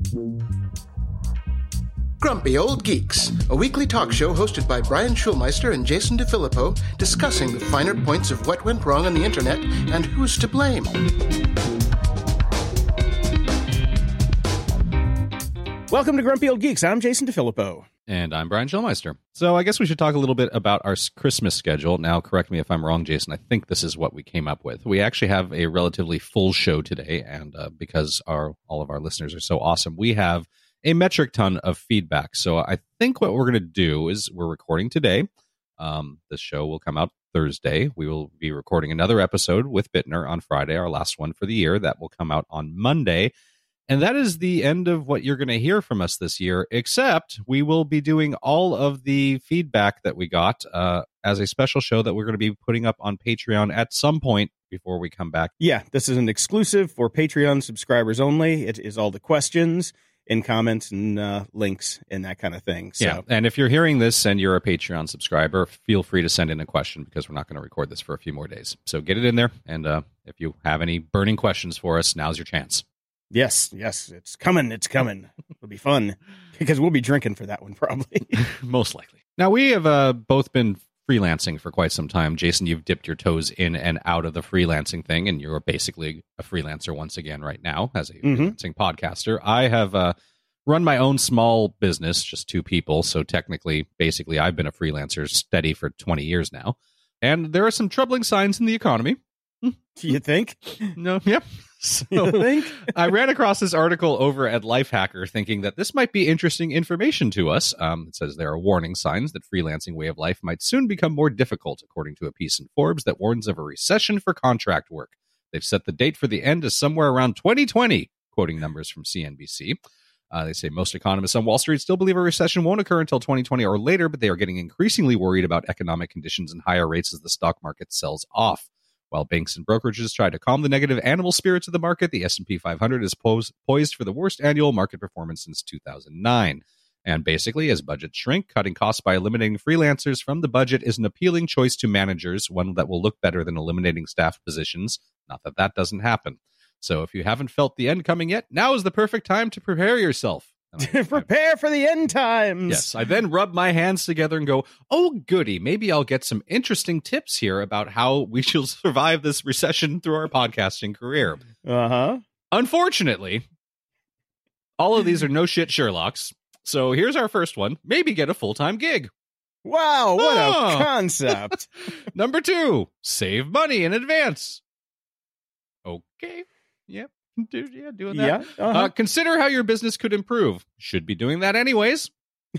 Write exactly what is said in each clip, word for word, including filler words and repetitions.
Grumpy Old Geeks, a weekly talk show hosted by Brian Schulmeister and Jason DeFilippo, discussing the finer points of what went wrong on the internet and who's to blame. Welcome to Grumpy Old Geeks. I'm Jason DeFilippo. And I'm Brian Schulmeister. So I guess we should talk a little bit about our Christmas schedule. Now, correct me if I'm wrong, Jason. I think this is what we came up with. We actually have a relatively full show today, and uh, because our all of our listeners are so awesome, we have a metric ton of feedback. So I think what we're going to do is we're recording today. Um, this show will come out Thursday. We will be recording another episode with Bittner on Friday, our last one for the year. That will come out on Monday. And that is the end of what you're going to hear from us this year, except we will be doing all of the feedback that we got uh, as a special show that we're going to be putting up on Patreon at some point before we come back. Yeah, this is an exclusive for Patreon subscribers only. It is all the questions and comments and uh, links and that kind of thing. So. Yeah, and if you're hearing this and you're a Patreon subscriber, feel free to send in a question because we're not going to record this for a few more days. So get it in there, and uh, if you have any burning questions for us, now's your chance. Yes, yes, it's coming, it's coming. It'll be fun because we'll be drinking for that one probably. Most likely. Now, we have uh, both been freelancing for quite some time. Jason, you've dipped your toes in and out of the freelancing thing, and you're basically a freelancer once again right now as a mm-hmm. freelancing podcaster. I have uh, run my own small business, just two people, so technically, basically, I've been a freelancer steady for twenty years now, and there are some troubling signs in the economy. You think? No, yep. So think? I ran across this article over at Lifehacker thinking that this might be interesting information to us. Um, it says there are warning signs that freelancing way of life might soon become more difficult, according to a piece in Forbes that warns of a recession for contract work. They've set the date for the end as somewhere around twenty twenty, quoting numbers from C N B C. Uh, they say most economists on Wall Street still believe a recession won't occur until twenty twenty or later, but they are getting increasingly worried about economic conditions and higher rates as the stock market sells off. While banks and brokerages try to calm the negative animal spirits of the market, the S and P five hundred is pos- poised for the worst annual market performance since two thousand nine. And basically, as budgets shrink, cutting costs by eliminating freelancers from the budget is an appealing choice to managers, one that will look better than eliminating staff positions. Not that that doesn't happen. So if you haven't felt the end coming yet, now is the perfect time to prepare yourself. Prepare for the end times. Yes, I then rub my hands together and go, oh, goody, maybe I'll get some interesting tips here about how we shall survive this recession through our podcasting career. Uh-huh. Unfortunately, all of these are no shit Sherlocks. So here's our first one. Maybe get a full-time gig. Wow, what oh. a concept. Number two, save money in advance. Okay, yep. Dude, yeah, doing that. Yeah, uh-huh. uh, consider how your business could improve. Should be doing that anyways.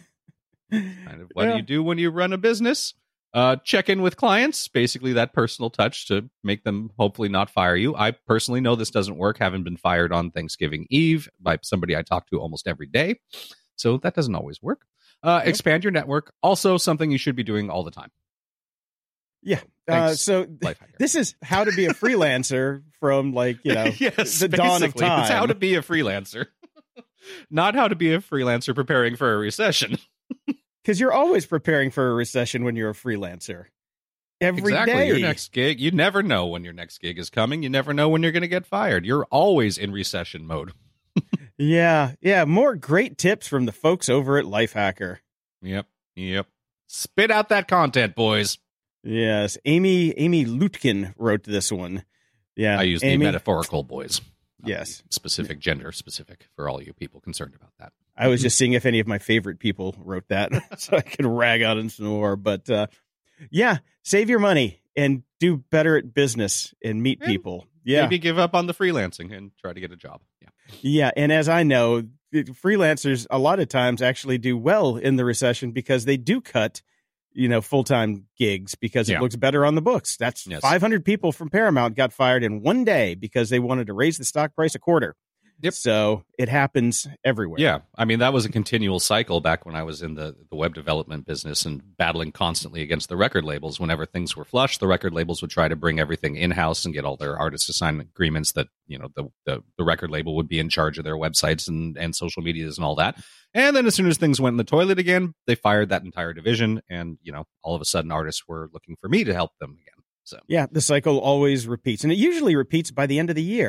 Kind of what yeah. do you do when you run a business? Uh, check in with clients, basically that personal touch to make them hopefully not fire you. I personally know this doesn't work, having been fired on Thanksgiving Eve by somebody I talk to almost every day. So that doesn't always work. Uh, yep. Expand your network. Also something you should be doing all the time. Yeah. Uh, so this is how to be a freelancer from, like, you know, yes, the dawn of time. It's how to be a freelancer, not how to be a freelancer preparing for a recession. Because you're always preparing for a recession when you're a freelancer. Every exactly. day. Your next gig, you never know when your next gig is coming. You never know when you're going to get fired. You're always in recession mode. yeah. Yeah. More great tips from the folks over at Lifehacker. Yep. Yep. Spit out that content, boys. Yes, Amy Amy Lutkin wrote this one. Yeah, I use Amy. the metaphorical boys. Yes, specific gender specific for all you people concerned about that. I was just seeing if any of my favorite people wrote that, so I could rag on them some more. But uh, yeah, save your money and do better at business and meet and people. Yeah, maybe give up on the freelancing and try to get a job. Yeah, yeah, and as I know, freelancers a lot of times actually do well in the recession because they do cut, you know, full-time gigs because it yeah. looks better on the books. That's yes. five hundred people from Paramount got fired in one day because they wanted to raise the stock price a quarter. Yep. So it happens everywhere. Yeah. I mean, that was a continual cycle back when I was in the, the web development business and battling constantly against the record labels. Whenever things were flush, the record labels would try to bring everything in-house and get all their artists to sign agreements that, you know, the, the, the record label would be in charge of their websites and, and social medias and all that. And then as soon as things went in the toilet again, they fired that entire division. And, you know, all of a sudden artists were looking for me to help them again. So yeah, the cycle always repeats. And it usually repeats by the end of the year.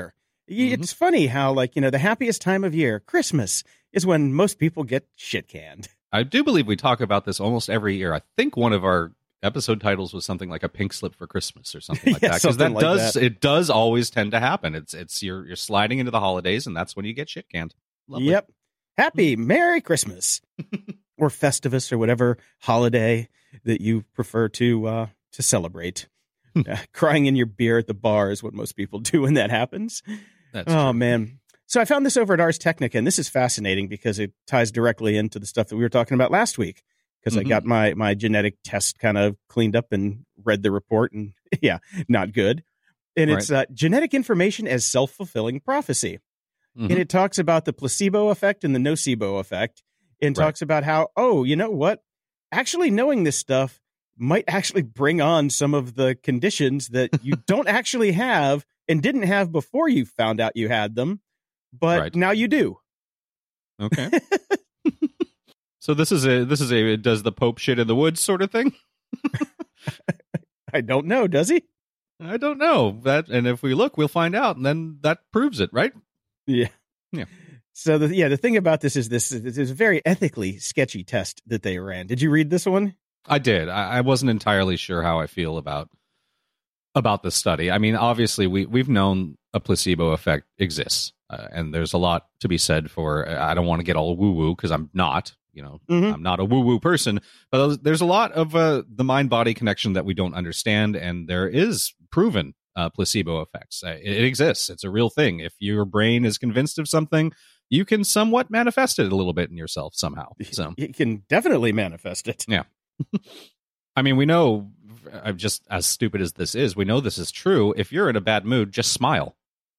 It's mm-hmm. funny how, like, you know, the happiest time of year, Christmas, is when most people get shit canned. I do believe we talk about this almost every year. I think one of our episode titles was something like a pink slip for Christmas or something like yeah, that. Because that like does that. it does always tend to happen. It's it's you're you're sliding into the holidays, and that's when you get shit canned. Lovely. Yep. Happy Merry Christmas, or Festivus, or whatever holiday that you prefer to uh, to celebrate. uh, crying in your beer at the bar is what most people do when that happens. That's oh true. man. So I found this over at Ars Technica, and this is fascinating because it ties directly into the stuff that we were talking about last week. Because mm-hmm. I got my my genetic test kind of cleaned up and read the report, and yeah, not good. And it's right. uh, genetic information as self-fulfilling prophecy. Mm-hmm. And it talks about the placebo effect and the nocebo effect, and right. talks about how, oh, you know what? Actually knowing this stuff might actually bring on some of the conditions that you don't actually have and didn't have before you found out you had them, but right. now you do. Okay. So this is a this is a does the Pope shit in the woods sort of thing? I don't know. Does he? I don't know that, and if we look, we'll find out, and then that proves it, right? Yeah, yeah. So the yeah the thing about this is this this is a very ethically sketchy test that they ran. Did you read this one? I did. I, I wasn't entirely sure how I feel about about the study. I mean, obviously, we we've known a placebo effect exists, uh, and there's a lot to be said for. I don't want to get all woo woo because I'm not. You know, mm-hmm. I'm not a woo-woo person, but there's a lot of uh, the mind-body connection that we don't understand, and there is proven uh, placebo effects. Uh, it, it exists. It's a real thing. If your brain is convinced of something, you can somewhat manifest it a little bit in yourself somehow. So you can definitely manifest it. Yeah. I mean, we know, I'm just as stupid as this is, we know this is true. If you're in a bad mood, just smile.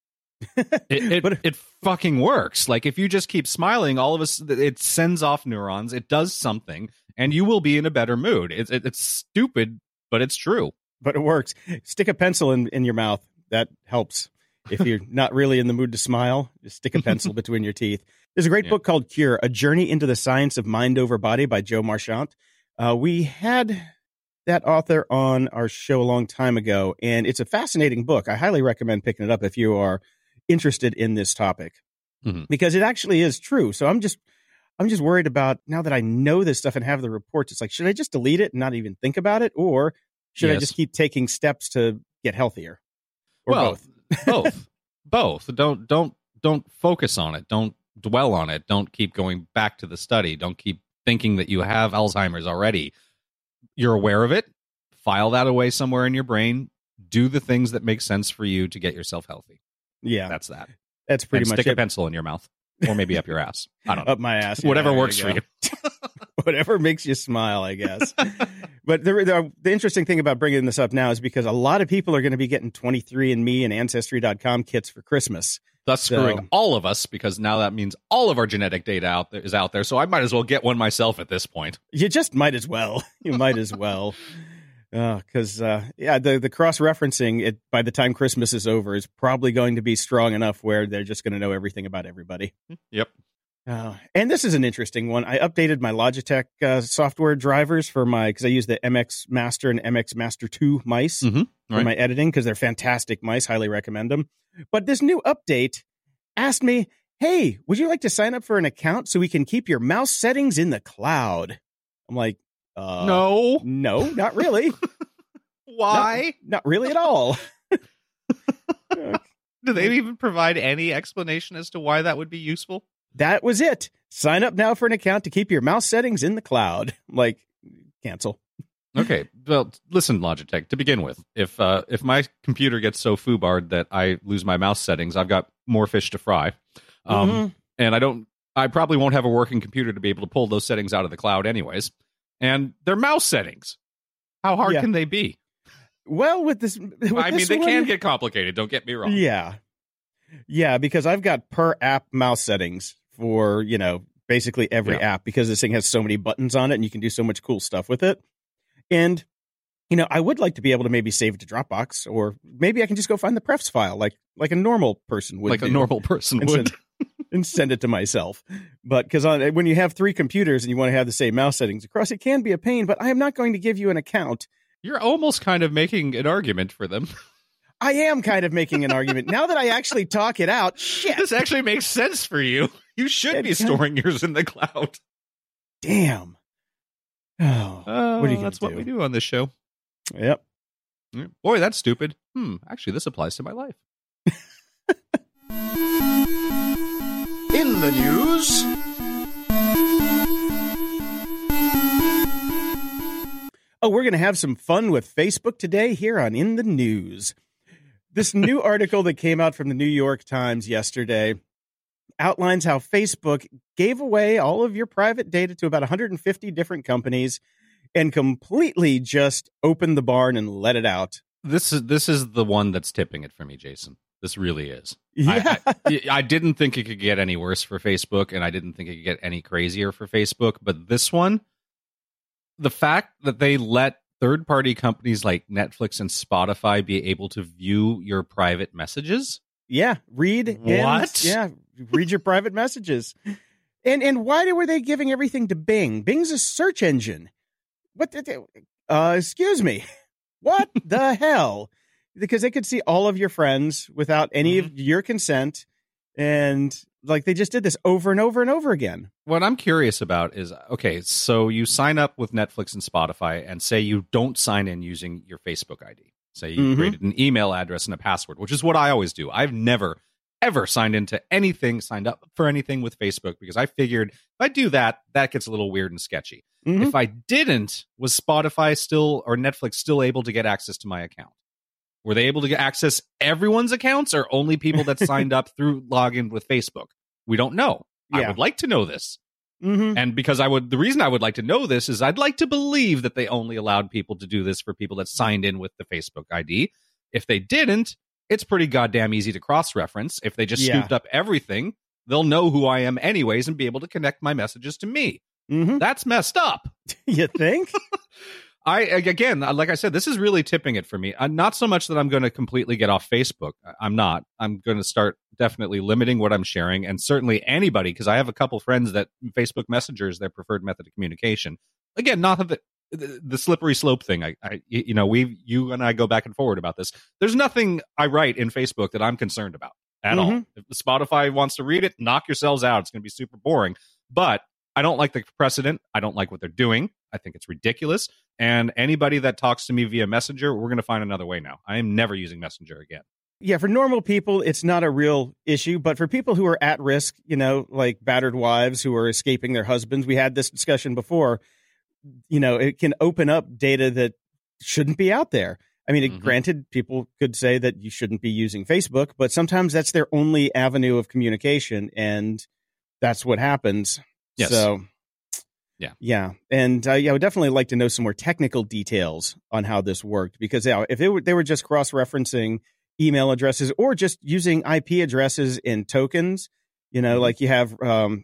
it it, but, it fucking works. Like if you just keep smiling, all of us, it sends off neurons. It does something, and you will be in a better mood. It's it, it's stupid, but it's true. But it works. Stick a pencil in, in your mouth. That helps. If you're not really in the mood to smile, just stick a pencil between your teeth. There's a great yeah. book called Cure: A Journey into the Science of Mind Over Body by Joe Marchant. Uh, we had that author on our show a long time ago, and it's a fascinating book. I highly recommend picking it up if you are interested in this topic, mm-hmm. because it actually is true. So I'm just, I'm just worried about now that I know this stuff and have the reports. It's like, should I just delete it and not even think about it, or should yes. I just keep taking steps to get healthier? Or well, both, both, both. Don't, don't, don't focus on it. Don't dwell on it. Don't keep going back to the study. Don't keep thinking that you have Alzheimer's already. You're aware of it. File that away somewhere in your brain. Do the things that make sense for you to get yourself healthy. Yeah, that's that. That's pretty and much stick it. a pencil in your mouth, or maybe up your ass. I don't know. Up my ass. Whatever yeah, works you for you. Whatever makes you smile, I guess. But the, the the interesting thing about bringing this up now is because a lot of people are going to be getting twenty-three and me and Ancestry dot com kits for Christmas. Thus so, screwing all of us, because now that means all of our genetic data out there is out there. So I might as well get one myself at this point. You just might as well. You might as well. Because, uh, uh, yeah, the, the cross-referencing it by the time Christmas is over is probably going to be strong enough where they're just going to know everything about everybody. Yep. Uh, and this is an interesting one. I updated my Logitech uh, software drivers for my, because I use the M X Master and M X Master two mice mm-hmm. for right. my editing, because they're fantastic mice. Highly recommend them. But this new update asked me, hey, would you like to sign up for an account so we can keep your mouse settings in the cloud? I'm like, Uh, no, no, not really. Why? Not, not really at all. Do they even provide any explanation as to why that would be useful? That was it. Sign up now for an account to keep your mouse settings in the cloud. Like, cancel. Okay, well, listen, Logitech, to begin with, if uh, if my computer gets so foobarred that I lose my mouse settings, I've got more fish to fry. Um, mm-hmm. And I don't, I probably won't have a working computer to be able to pull those settings out of the cloud anyways. And they're mouse settings. How hard yeah. can they be? Well, with this, with I mean, this they one, can get complicated. Don't get me wrong. Yeah. Yeah, because I've got per app mouse settings for, you know, basically every yeah. app, because this thing has so many buttons on it and you can do so much cool stuff with it. And, you know, I would like to be able to maybe save it to Dropbox, or maybe I can just go find the prefs file like like a normal person would Like do, a normal person and would. Send, and send it to myself. But because when you have three computers and you want to have the same mouse settings across, it can be a pain, but I am not going to give you an account. You're almost kind of making an argument for them. I am kind of making an argument. Now that I actually talk it out, shit. This actually makes sense for you. You should it be storing of... yours in the cloud. Damn. Oh, uh, what are you that's do? what we do on this show. Yep. Boy, that's stupid. Hmm. Actually, this applies to my life. In the news. Oh, we're going to have some fun with Facebook today here on In the News. This new article that came out from the New York Times yesterday outlines how Facebook gave away all of your private data to about one hundred fifty different companies and completely just opened the barn and let it out. This is this is the one that's tipping it for me, Jason. This really is. Yeah. I, I, I didn't think it could get any worse for Facebook, and I didn't think it could get any crazier for Facebook. But this one, the fact that they let third-party companies like Netflix and Spotify be able to view your private messages. Yeah, read. What? And, yeah, read your private messages. And and why were they giving everything to Bing? Bing's a search engine. What? The, uh, excuse me. What the hell? Because they could see all of your friends without any mm-hmm. of your consent. And like they just did this over and over and over again. What I'm curious about is, okay, so you sign up with Netflix and Spotify and say you don't sign in using your Facebook I D. Say you mm-hmm. created an email address and a password, which is what I always do. I've never, ever signed into anything, signed up for anything with Facebook because I figured if I do that, that gets a little weird and sketchy. Mm-hmm. If I didn't, was Spotify still or Netflix still able to get access to my account? Were they able to get access everyone's accounts or only people that signed up through login with Facebook? We don't know. Yeah. I would like to know this. Mm-hmm. And because I would, the reason I would like to know this is I'd like to believe that they only allowed people to do this for people that signed in with the Facebook I D. If they didn't, it's pretty goddamn easy to cross-reference. If they just yeah. scooped up everything, they'll know who I am anyways and be able to connect my messages to me. Mm-hmm. That's messed up. You think? I, again, like I said, this is really tipping it for me. Uh, not so much that I'm going to completely get off Facebook. I'm not. I'm going to start definitely limiting what I'm sharing. And certainly anybody, because I have a couple friends that Facebook Messenger is their preferred method of communication. Again, not the, the, the slippery slope thing. I, I, you know, we, you and I go back and forward about this. There's nothing I write in Facebook that I'm concerned about at mm-hmm. all. If Spotify wants to read it, knock yourselves out. It's going to be super boring. But I don't like the precedent. I don't like what they're doing. I think it's ridiculous. And anybody that talks to me via Messenger, we're going to find another way now. I am never using Messenger again. Yeah, for normal people, it's not a real issue. But for people who are at risk, you know, like battered wives who are escaping their husbands, we had this discussion before, you know, it can open up data that shouldn't be out there. I mean, mm-hmm. granted, people could say that you shouldn't be using Facebook, but sometimes that's their only avenue of communication. And that's what happens. Yes. So, yeah. Yeah. And uh, yeah, I would definitely like to know some more technical details on how this worked, because yeah, if they were, they were just cross-referencing email addresses or just using I P addresses in tokens, you know, mm-hmm. like you have, um,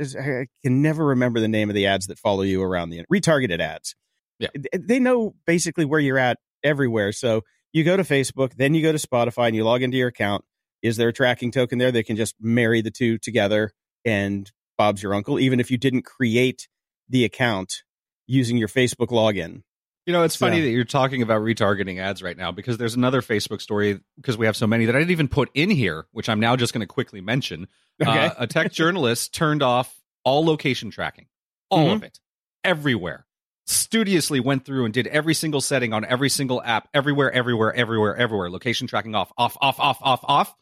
I can never remember the name of the ads that follow you around the retargeted ads. Yeah. They know basically where you're at everywhere. So you go to Facebook, then you go to Spotify and you log into your account. Is there a tracking token there? They can just marry the two together and Bob's your uncle, even if you didn't create the account using your Facebook login. You know, it's so funny that you're talking about retargeting ads right now, because there's another Facebook story, because we have so many that I didn't even put in here, which I'm now just going to quickly mention. Okay. Uh, a tech journalist turned off all location tracking, all mm-hmm. of it, everywhere. Studiously went through and did every single setting on every single app, everywhere, everywhere, everywhere, everywhere. Location tracking off, off, off, off, off, off.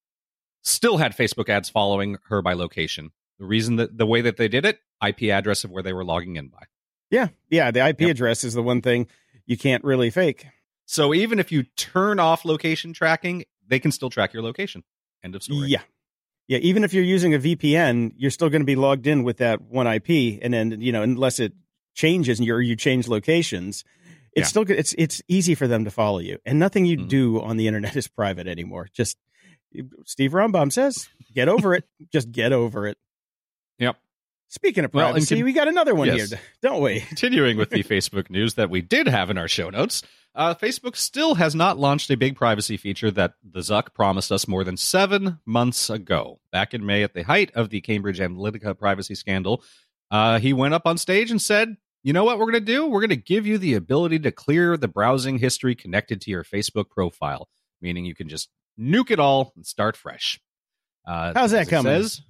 Still had Facebook ads following her by location. The reason that the way that they did it, I P address of where they were logging in by. Yeah. Yeah. The I P yep. address is the one thing you can't really fake. So even if you turn off location tracking, they can still track your location. End of story. Yeah. Yeah. Even if you're using a V P N, you're still going to be logged in with that one I P. And then, you know, unless it changes and you you change locations, it's yeah. still it's it's easy for them to follow you. And nothing you mm-hmm. do on the internet is private anymore. Just Steve Rombaum says, get over it. Just get over it. Yep. Speaking of privacy, well, con- we got another one yes. here, don't we? Continuing with the Facebook news that we did have in our show notes, uh, Facebook still has not launched a big privacy feature that the Zuck promised us more than seven months ago. Back in May, at the height of the Cambridge Analytica privacy scandal, uh, he went up on stage and said, you know what we're going to do? We're going to give you the ability to clear the browsing history connected to your Facebook profile. meaning you can just nuke it all and start fresh. Uh, How's that coming? Says,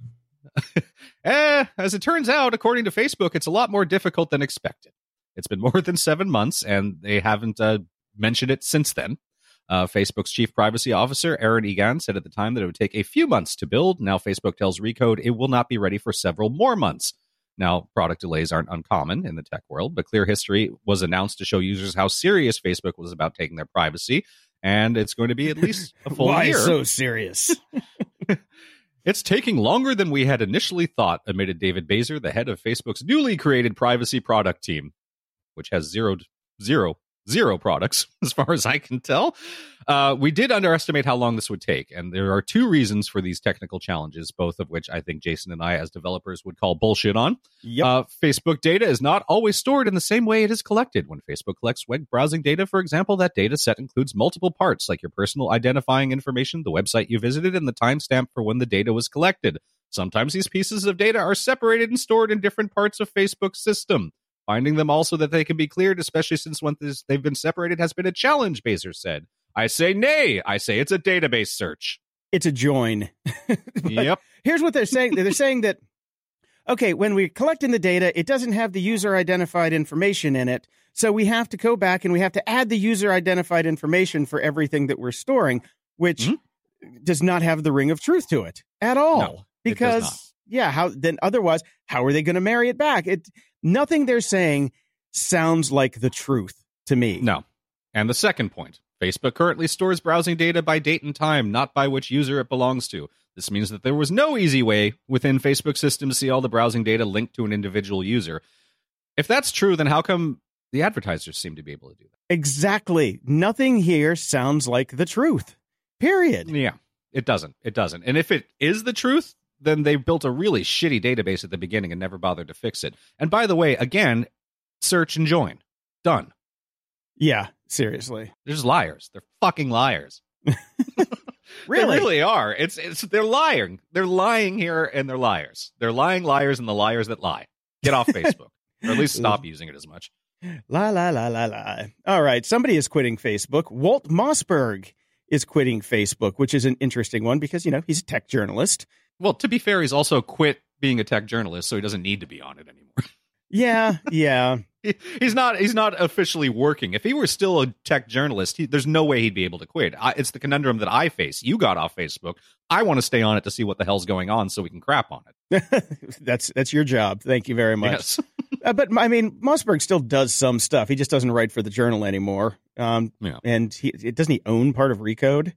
eh, as it turns out, according to Facebook, it's a lot more difficult than expected. It's been more than seven months, and they haven't uh, mentioned it since then. Uh, Facebook's chief privacy officer, Aaron Egan, said at the time that it would take a few months to build. Now Facebook tells Recode it will not be ready for several more months. Now, product delays aren't uncommon in the tech world, but Clear History was announced to show users how serious Facebook was about taking their privacy, and it's going to be at least a full Why year. Why so serious? It's taking longer than we had initially thought, admitted David Bazer, the head of Facebook's newly created privacy product team, which has zero, zero, zero products, as far as I can tell. Uh, we did underestimate how long this would take, and there are two reasons for these technical challenges, both of which I think Jason and I, as developers, would call bullshit on. Yep. Uh, Facebook data is not always stored in the same way it is collected. When Facebook collects web browsing data, for example, that data set includes multiple parts, like your personal identifying information, the website you visited, and the timestamp for when the data was collected. Sometimes these pieces of data are separated and stored in different parts of Facebook's system. Finding them all so that they can be cleared, especially since once they've been separated, has been a challenge, Bazer said. I say nay. I say it's a database search. It's a join. Yep. Here's what they're saying. They're saying that, okay, when we're collecting the data, it doesn't have the user identified information in it. So we have to go back and we have to add the user identified information for everything that we're storing, which mm-hmm. does not have the ring of truth to it at all. No, because, yeah, how then otherwise, how are they going to marry it back? It Nothing they're saying sounds like the truth to me. No. And the second point, Facebook currently stores browsing data by date and time, not by which user it belongs to. This means that there was no easy way within Facebook's system to see all the browsing data linked to an individual user. If that's true, then how come the advertisers seem to be able to do that? Exactly. Nothing here sounds like the truth. Period. Yeah, it doesn't. It doesn't. And if it is the truth, then they built a really shitty database at the beginning and never bothered to fix it. And by the way, again, search and join. Done. Yeah, seriously. They're just liars. They're fucking liars. Really? They really are. It's it's they're lying. They're lying here, and they're liars. They're lying liars and the liars that lie. Get off Facebook. Or at least stop using it as much. La, la, la, la, la. All right, somebody is quitting Facebook. Walt Mossberg is quitting Facebook, which is an interesting one because, you know, he's a tech journalist. Well, to be fair, he's also quit being a tech journalist, so he doesn't need to be on it anymore. Yeah, yeah. he, he's not he's not officially working. If he were still a tech journalist, he, there's no way he'd be able to quit. I, it's the conundrum that I face. You got off Facebook. I want to stay on it to see what the hell's going on so we can crap on it. that's that's your job. Thank you very much. Yes. uh, but, I mean, Mossberg still does some stuff. He just doesn't write for the Journal anymore. Um, yeah. And he doesn't he own part of Recode?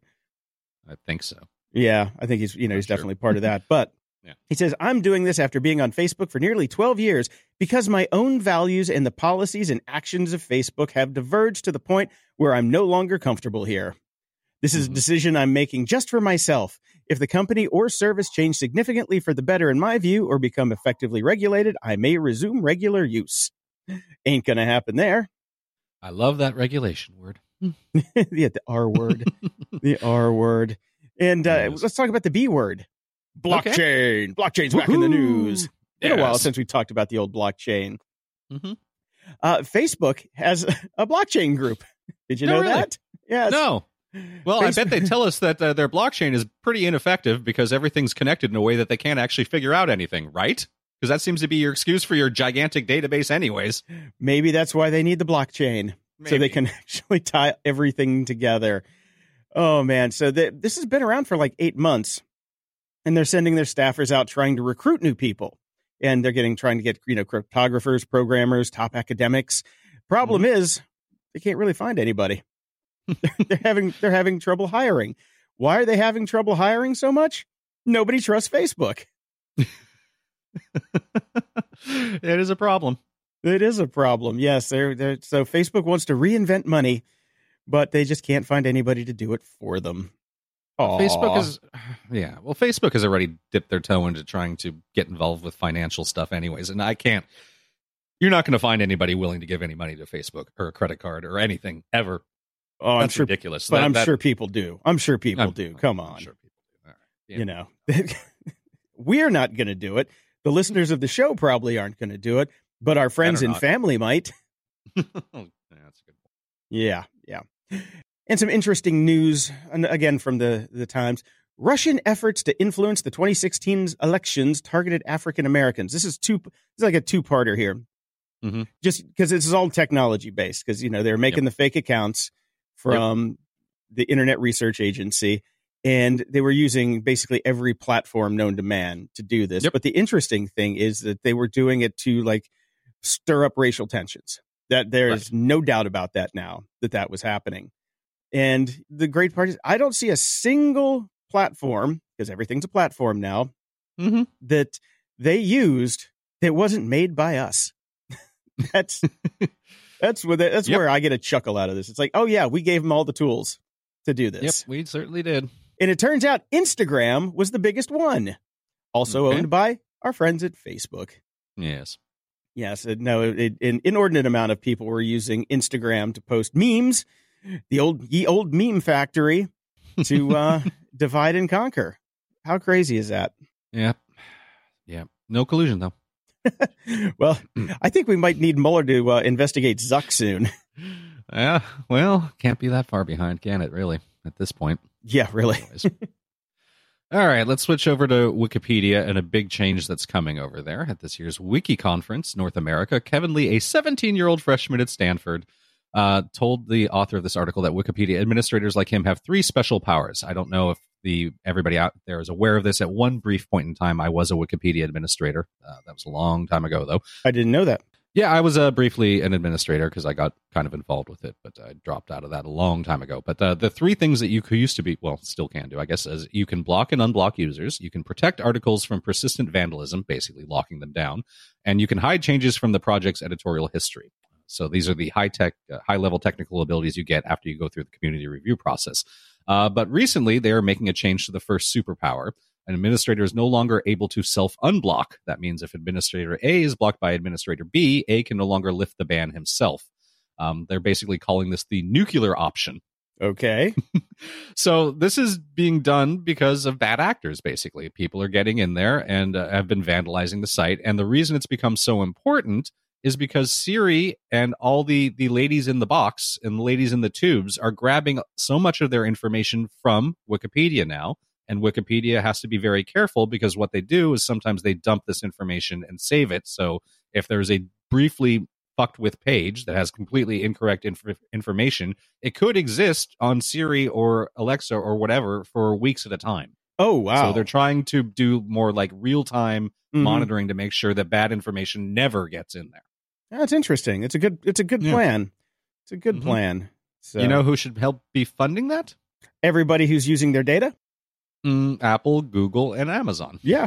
I think so. Yeah, I think he's, you know, Not he's sure. definitely part of that. But yeah. He says, I'm doing this after being on Facebook for nearly twelve years because my own values and the policies and actions of Facebook have diverged to the point where I'm no longer comfortable here. This is mm-hmm. a decision I'm making just for myself. If the company or service change significantly for the better in my view or become effectively regulated, I may resume regular use. Ain't going to happen there. I love that regulation word. Yeah, the R word. The R word. And uh, yes. let's talk about the B word. Blockchain. Okay. Blockchain's back Woo-hoo. in the news. It's been yes. a while since we talked about the old blockchain. Mm-hmm. Uh, Facebook has a blockchain group. Did you no, know really? that? Yes. No. Well, Facebook- I bet they tell us that uh, their blockchain is pretty ineffective because everything's connected in a way that they can't actually figure out anything, right? Because that seems to be your excuse for your gigantic database anyways. Maybe that's why they need the blockchain. Maybe. So they can actually tie everything together. Oh, man. So the, this has been around for like eight months. And they're sending their staffers out trying to recruit new people. And they're getting trying to get, you know, cryptographers, programmers, top academics. Problem mm-hmm. is, they can't really find anybody. they're having they're having trouble hiring. Why are they having trouble hiring so much? Nobody trusts Facebook. It is a problem. It is a problem. Yes, they're, they're so Facebook wants to reinvent money, but they just can't find anybody to do it for them. Aww. Facebook is, yeah. Well, Facebook has already dipped their toe into trying to get involved with financial stuff, anyways. And I can't. You're not going to find anybody willing to give any money to Facebook or a credit card or anything ever. Oh, That's I'm sure, ridiculous. But that, I'm that, sure people do. I'm sure people I'm, do. Come on. I'm sure people do. All right. Yeah. You know, we're not going to do it. The listeners of the show probably aren't going to do it, but our friends and not. family might. Yeah, that's a good point. Yeah, yeah. And some interesting news, and again from the, the Times. Russian efforts to influence the twenty sixteen elections targeted African Americans. This is two. It's like a two-parter here, mm-hmm. just because this is all technology based. Because you know they're making yep. the fake accounts from yep. the Internet Research Agency, and they were using basically every platform known to man to do this. Yep. But the interesting thing is that they were doing it to like stir up racial tensions. That there is right. no doubt about that now that that was happening. And the great part is I don't see a single platform, because everything's a platform now, mm-hmm. that they used that wasn't made by us. that's that's where that's yep. where I get a chuckle out of this. It's like, oh yeah, we gave them all the tools to do this. Yep, we certainly did. And it turns out Instagram was the biggest one, also okay. owned by our friends at Facebook. Yes. Yes. No, it, an inordinate amount of people were using Instagram to post memes. The old ye old meme factory to uh, divide and conquer. How crazy is that? Yeah. Yeah. No collusion, though. Well, I think we might need Mueller to uh, investigate Zuck soon. Yeah. Well, can't be that far behind, can it, really, at this point? Yeah, really. All right, let's switch over to Wikipedia and a big change that's coming over there at this year's Wiki Conference, North America. Kevin Lee, a seventeen-year-old freshman at Stanford, Uh, told the author of this article that Wikipedia administrators like him have three special powers. I don't know if the everybody out there is aware of this. At one brief point in time, I was a Wikipedia administrator. Uh, that was a long time ago, though. I didn't know that. Yeah, I was uh, briefly an administrator because I got kind of involved with it, but I dropped out of that a long time ago. But uh, the three things that you used to be, well, still can do, I guess, is you can block and unblock users, you can protect articles from persistent vandalism, basically locking them down, and you can hide changes from the project's editorial history. So these are the high-tech, uh, high-level technical abilities you get after you go through the community review process. Uh, but recently, they are making a change to the first superpower. An administrator is no longer able to self-unblock. That means if Administrator A is blocked by Administrator B, A can no longer lift the ban himself. Um, they're basically calling this the nuclear option. Okay. So this is being done because of bad actors, basically. People are getting in there and uh, have been vandalizing the site. And the reason it's become so important is because Siri and all the, the ladies in the box and the ladies in the tubes are grabbing so much of their information from Wikipedia now. And Wikipedia has to be very careful because what they do is sometimes they dump this information and save it. So if there's a briefly fucked with page that has completely incorrect inf- information, it could exist on Siri or Alexa or whatever for weeks at a time. Oh, wow. So they're trying to do more like real-time mm-hmm. monitoring to make sure that bad information never gets in there. That's interesting. It's a good it's a good yeah. plan. It's a good mm-hmm. plan. So, you know who should help be funding that? Everybody who's using their data? Mm, Apple, Google, and Amazon. Yeah.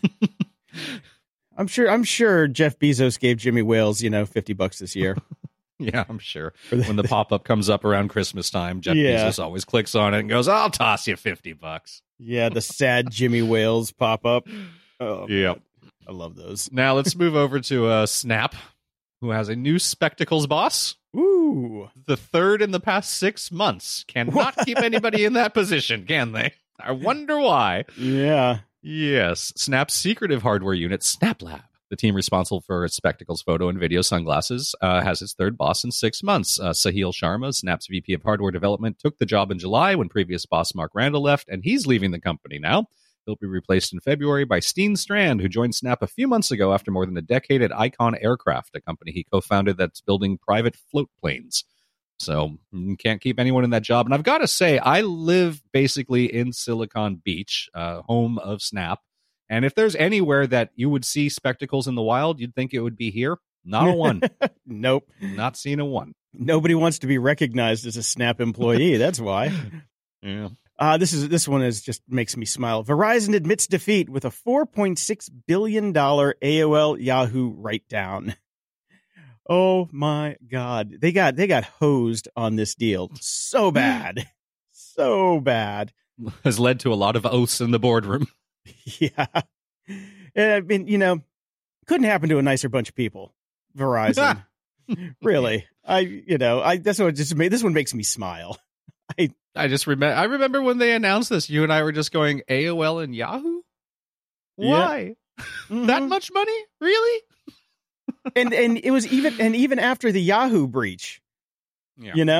I'm sure I'm sure Jeff Bezos gave Jimmy Wales, you know, fifty bucks this year. Yeah, I'm sure. When the pop-up comes up around Christmas time, Jeff yeah. Bezos always clicks on it and goes, I'll toss you fifty bucks. Yeah, the sad Jimmy Wales pop-up. Oh, yeah. I love those. Now let's move over to uh, Snap, who has a new spectacles boss. Ooh. The third in the past six months. Cannot keep anybody in that position, can they? I wonder why. Yeah. Yes. Snap's secretive hardware unit, SnapLab, the team responsible for its spectacles, photo, and video sunglasses, uh, has its third boss in six months. Uh, Sahil Sharma, Snap's V P of hardware development, took the job in July when previous boss Mark Randall left, and he's leaving the company now. He'll be replaced in February by Steen Strand, who joined Snap a few months ago after more than a decade at Icon Aircraft, a company he co-founded that's building private float planes. So you can't keep anyone in that job. And I've got to say, I live basically in Silicon Beach, uh, home of Snap. And if there's anywhere that you would see spectacles in the wild, you'd think it would be here. Not a one. Nope. Not seen a one. Nobody wants to be recognized as a Snap employee. That's why. Yeah. Uh, this is this one is just makes me smile. Verizon admits defeat with a four point six billion dollars A O L Yahoo write-down. Oh my God. They got they got hosed on this deal so bad. So bad. Has led to a lot of oaths in the boardroom. Yeah. And I mean, you know, couldn't happen to a nicer bunch of people. Verizon. Really. I you know, I that's what just made this one makes me smile. I I just remember I remember when they announced this, you and I were just going A O L and Yahoo? Why? Yeah. Mm-hmm. That much money? Really? and and it was even and even after the Yahoo breach, yeah. you know,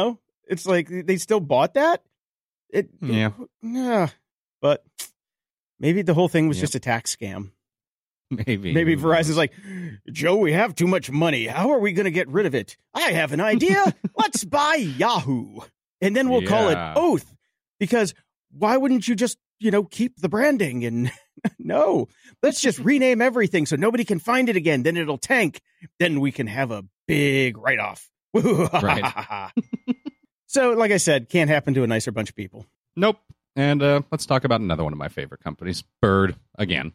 It's like they still bought that. It, Yeah. Yeah. But maybe the whole thing was Yep. just a tax scam. Maybe. Maybe Who Verizon's knows? like, Joe, we have too much money. How are we going to get rid of it? I have an idea. Let's buy Yahoo. And then we'll call it Yeah. Oath. Because why wouldn't you just, you know, keep the branding? And no, let's just rename everything so nobody can find it again. Then it'll tank. Then we can have a big write-off. Right. So, like I said, can't happen to a nicer bunch of people. Nope. And uh, let's talk about another one of my favorite companies, Bird, again.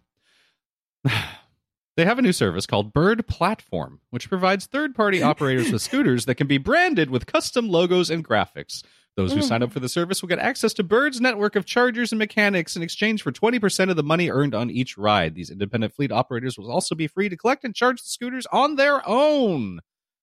They have a new service called Bird Platform, which provides third-party operators with scooters that can be branded with custom logos and graphics. Those who sign up for the service will get access to Bird's network of chargers and mechanics in exchange for twenty percent of the money earned on each ride. These independent fleet operators will also be free to collect and charge the scooters on their own.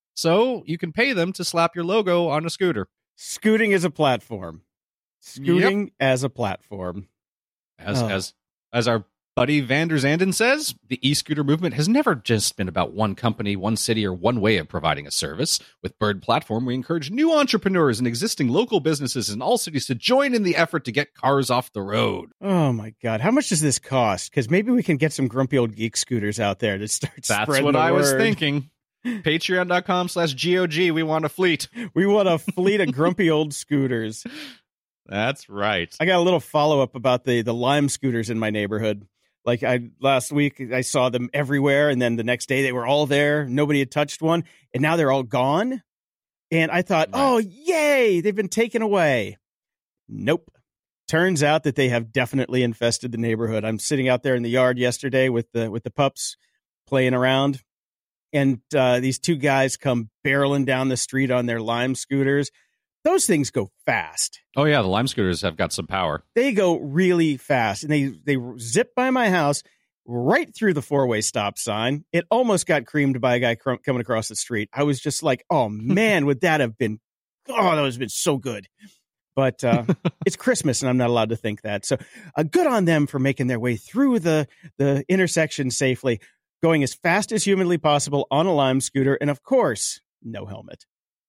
So you can pay them to slap your logo on a scooter. Scooting is a platform. Scooting as a platform. As Oh. as as our buddy Van der Zanden says, the e-scooter movement has never just been about one company, one city, or one way of providing a service. With Bird Platform, we encourage new entrepreneurs and existing local businesses in all cities to join in the effort to get cars off the road. Oh my God. How much does this cost? Because maybe we can get some grumpy old geek scooters out there to start That's spreading what the I was word. thinking. Patreon.com slash GOG. We want a fleet. We want a fleet of grumpy old scooters. That's right. I got a little follow up about the the Lime scooters in my neighborhood. Like I last week, I saw them everywhere, and then the next day they were all there. Nobody had touched one, and now they're all gone. And I thought, Right. oh, yay, they've been taken away. Nope. Turns out that they have definitely infested the neighborhood. I'm sitting out there in the yard yesterday with the with the pups playing around, and uh, these two guys come barreling down the street on their Lime scooters. Those things go fast. Oh, yeah. The Lime scooters have got some power. They go really fast, and they they zip by my house right through the four-way stop sign. It almost got creamed by a guy cr- coming across the street. I was just like, oh man, would that have been, oh, that would have been so good. But uh, it's Christmas, and I'm not allowed to think that. So uh, good on them for making their way through the, the intersection safely, going as fast as humanly possible on a Lime scooter, and of course, no helmet.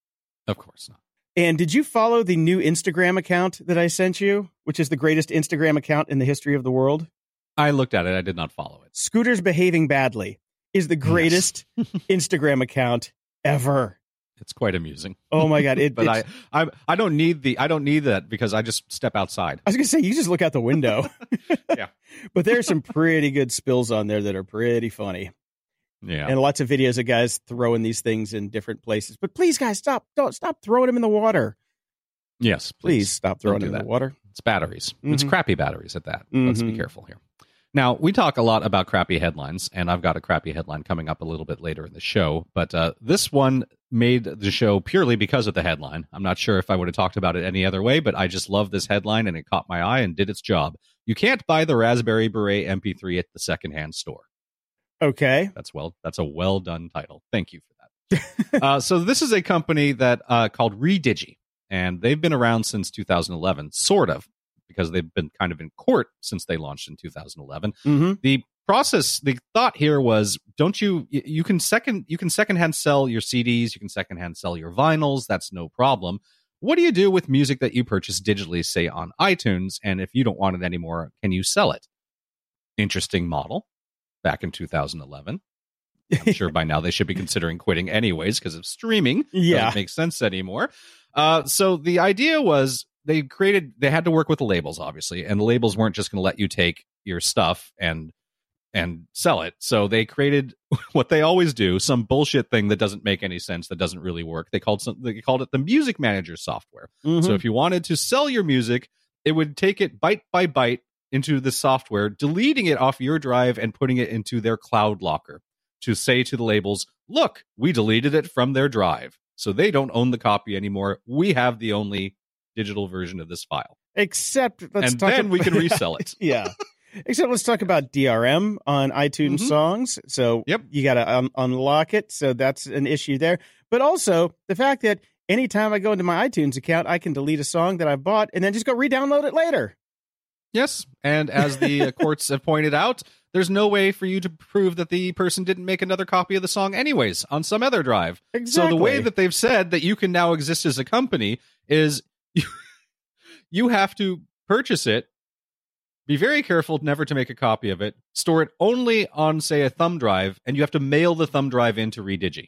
Of course not. And did you follow the new Instagram account that I sent you, which is the greatest Instagram account in the history of the world? I looked at it. I did not follow it. Scooters Behaving Badly is the greatest Instagram account ever. It's quite amusing. Oh my God. It, But it's- I, I I don't need the I don't need that because I just step outside. I was going to say, you just look out the window. Yeah. But there's some pretty good spills on there that are pretty funny. Yeah. And lots of videos of guys throwing these things in different places. But please, guys, stop. Don't stop throwing them in the water. Yes, Please stop throwing do them in that. the water. It's batteries. It's Mhm. crappy batteries at that. Let's be Mhm. careful here. Now, we talk a lot about crappy headlines, and I've got a crappy headline coming up a little bit later in the show. But uh, this one made the show purely because of the headline. I'm not sure if I would have talked about it any other way, but I just love this headline, and it caught my eye and did its job. You can't buy the Raspberry Beret M P three at the secondhand store. Okay. That's well. That's a well done title. Thank you for that. uh, so this is a company that uh, called Redigi, and they've been around since two thousand eleven, sort of, because they've been kind of in court since they launched in two thousand eleven. Mm-hmm. The process, the thought here was, don't you? y- You can second, you can secondhand sell your C Ds, you can secondhand sell your vinyls. That's no problem. What do you do with music that you purchase digitally, say on iTunes? And if you don't want it anymore, can you sell it? Interesting model. Back in two thousand eleven. I'm sure by now they should be considering quitting anyways because of streaming. Yeah. Doesn't make sense anymore. Uh, so the idea was they created, they had to work with the labels, obviously, and the labels weren't just going to let you take your stuff and and sell it. So they created what they always do, some bullshit thing that doesn't make any sense, that doesn't really work. They called some, they called it the Music Manager software. Mhm. So if you wanted to sell your music, it would take it byte by byte into the software, deleting it off your drive and putting it into their cloud locker to say to the labels, look, we deleted it from their drive. So they don't own the copy anymore. We have the only digital version of this file. Except, let's and talk then ab- we can resell it. Yeah. Except let's talk about D R M on iTunes Mhm. songs. So Yep. you got to un- unlock it. So that's an issue there. But also the fact that anytime I go into my iTunes account, I can delete a song that I bought and then just go re-download it later. Yes, and as the uh, courts have pointed out, there's no way for you to prove that the person didn't make another copy of the song anyways on some other drive. Exactly. So the way that they've said that you can now exist as a company is you, you have to purchase it, be very careful never to make a copy of it, store it only on, say, a thumb drive, and you have to mail the thumb drive into Redigi.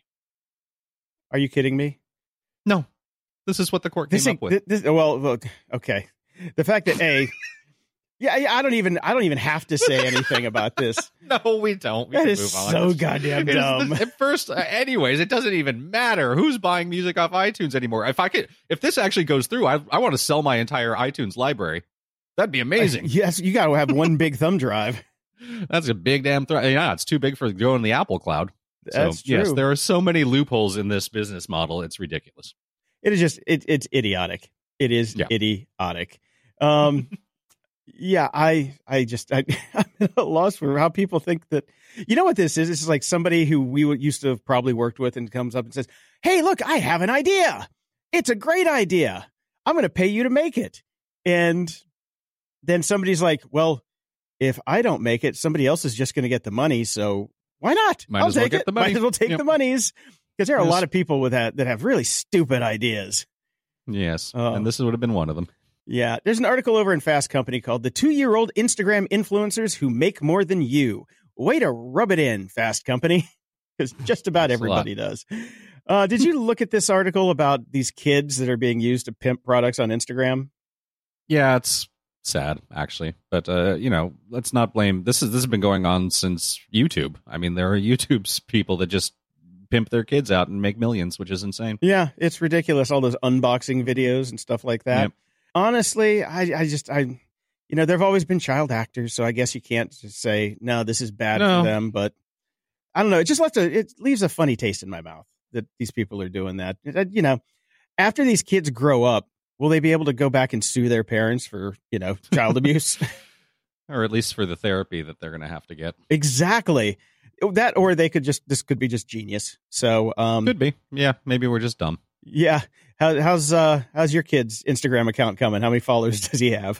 Are you kidding me? No. This is what the court came this, up with. This, well, well, okay. The fact that A... Yeah, yeah, I don't even I don't even have to say anything about this. No, we don't. We that can is move on. so goddamn dumb. At first, uh, anyways, it doesn't even matter who's buying music off iTunes anymore. If I could, if this actually goes through, I I want to sell my entire iTunes library. That'd be amazing. Uh, yes, you got to have one big thumb drive. That's a big damn thing. Yeah, it's too big for going in the Apple cloud. That's so, true. Yes, there are so many loopholes in this business model. It's ridiculous. It is just it, it's idiotic. It is yeah. idiotic. Um. Yeah, I, I just, I, I'm at a loss for how people think that, you know what this is? This is like somebody who we would, used to have probably worked with and comes up and says, hey, look, I have an idea. It's a great idea. I'm going to pay you to make it. And then somebody's like, well, if I don't make it, somebody else is just going to get the money. So why not? Might I'll as well take get it. the money. Might as well take yep. the monies. Because there are yes. a lot of people with that that have really stupid ideas. Yes. Uh, and this would have been one of them. Yeah, there's an article over in Fast Company called The Two-Year-Old Instagram Influencers Who Make More Than You. Way to rub it in, Fast Company, because just about everybody does. Uh, did you look at this article about these kids that are being used to pimp products on Instagram? Yeah, it's sad, actually. But, uh, you know, let's not blame... This is this has been going on since YouTube. I mean, there are YouTube's people that just pimp their kids out and make millions, which is insane. Yeah, it's ridiculous. All those unboxing videos and stuff like that. Yep. Honestly, I, I just, I, you know, there have always been child actors, so I guess you can't just say, no, this is bad no. for them. But I don't know. It just left a, it leaves a funny taste in my mouth that these people are doing that. You know, after these kids grow up, will they be able to go back and sue their parents for, you know, child abuse? Or at least for the therapy that they're going to have to get. Exactly. That, or they could just, this could be just genius. So, um, could be. Yeah. Maybe we're just dumb. Yeah. How, how's uh how's your kid's Instagram account coming? How many followers does he have?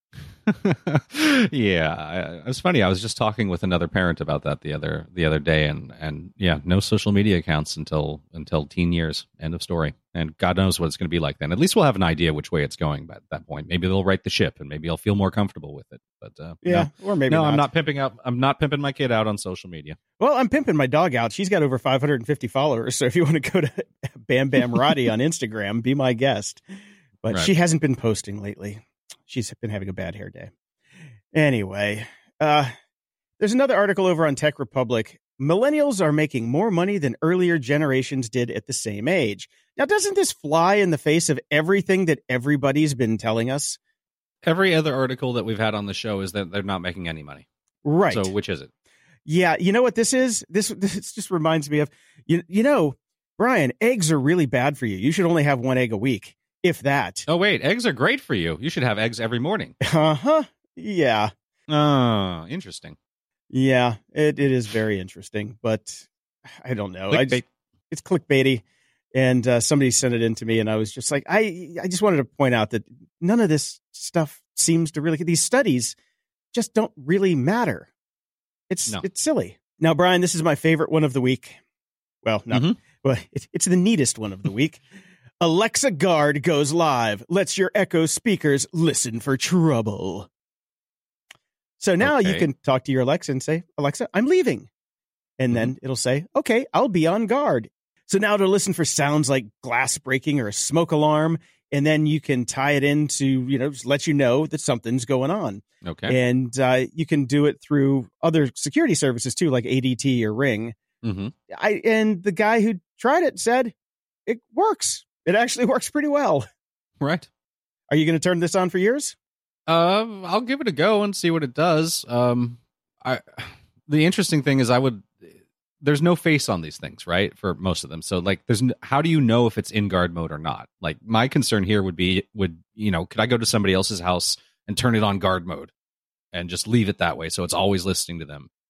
yeah, I, it was funny. I was just talking with another parent about that the other the other day, and and yeah, no social media accounts until until teen years. End of story. And God knows what it's going to be like then. At least we'll have an idea which way it's going at that point. Maybe they'll right the ship, and maybe I'll feel more comfortable with it. But uh, yeah, no. or maybe no, not. I'm not pimping out. I'm not pimping my kid out on social media. Well, I'm pimping my dog out. She's got over five hundred fifty followers. So if you want to go to Bam Bam Roddy on Instagram, be my guest. But right. she hasn't been posting lately. She's been having a bad hair day. Anyway, uh, there's another article over on Tech Republic. Millennials are making more money than earlier generations did at the same age. Now, doesn't this fly in the face of everything that everybody's been telling us? Every other article that we've had on the show is that they're not making any money. Right. So which is it? Yeah. You know what this is? This, this just reminds me of, you, you know, Brian, eggs are really bad for you. You should only have one egg a week, if that. Oh, wait. Eggs are great for you. You should have eggs every morning. Uh-huh. Yeah. Oh, interesting. Yeah, it, it is very interesting, but I don't know. Clickbait. I just, it's clickbaity, and uh, somebody sent it in to me, and I was just like, I, I just wanted to point out that none of this stuff seems to really, these studies just don't really matter. It's no. it's silly. Now, Brian, this is my favorite one of the week. Well, no, mm-hmm. well, it, it's the neatest one of the week. Alexa Guard goes live. Lets your Echo speakers listen for trouble. So now okay. you can talk to your Alexa and say, Alexa, I'm leaving. And mm-hmm. then it'll say, okay, I'll be on guard. So now to listen for sounds like glass breaking or a smoke alarm. And then you can tie it into, you know, just let you know that something's going on. Okay. And uh, you can do it through other security services too, like A D T or Ring. Mm-hmm. I And the guy who tried it said it works. It actually works pretty well. Right. Are you going to turn this on for yours? Uh, I'll give it a go and see what it does. Um, I the interesting thing is I would there's no face on these things, right? For most of them. So like there's how do you know if it's in guard mode or not? Like my concern here would be would, you know, could I go to somebody else's house and turn it on guard mode and just leave it that way so it's always listening to them?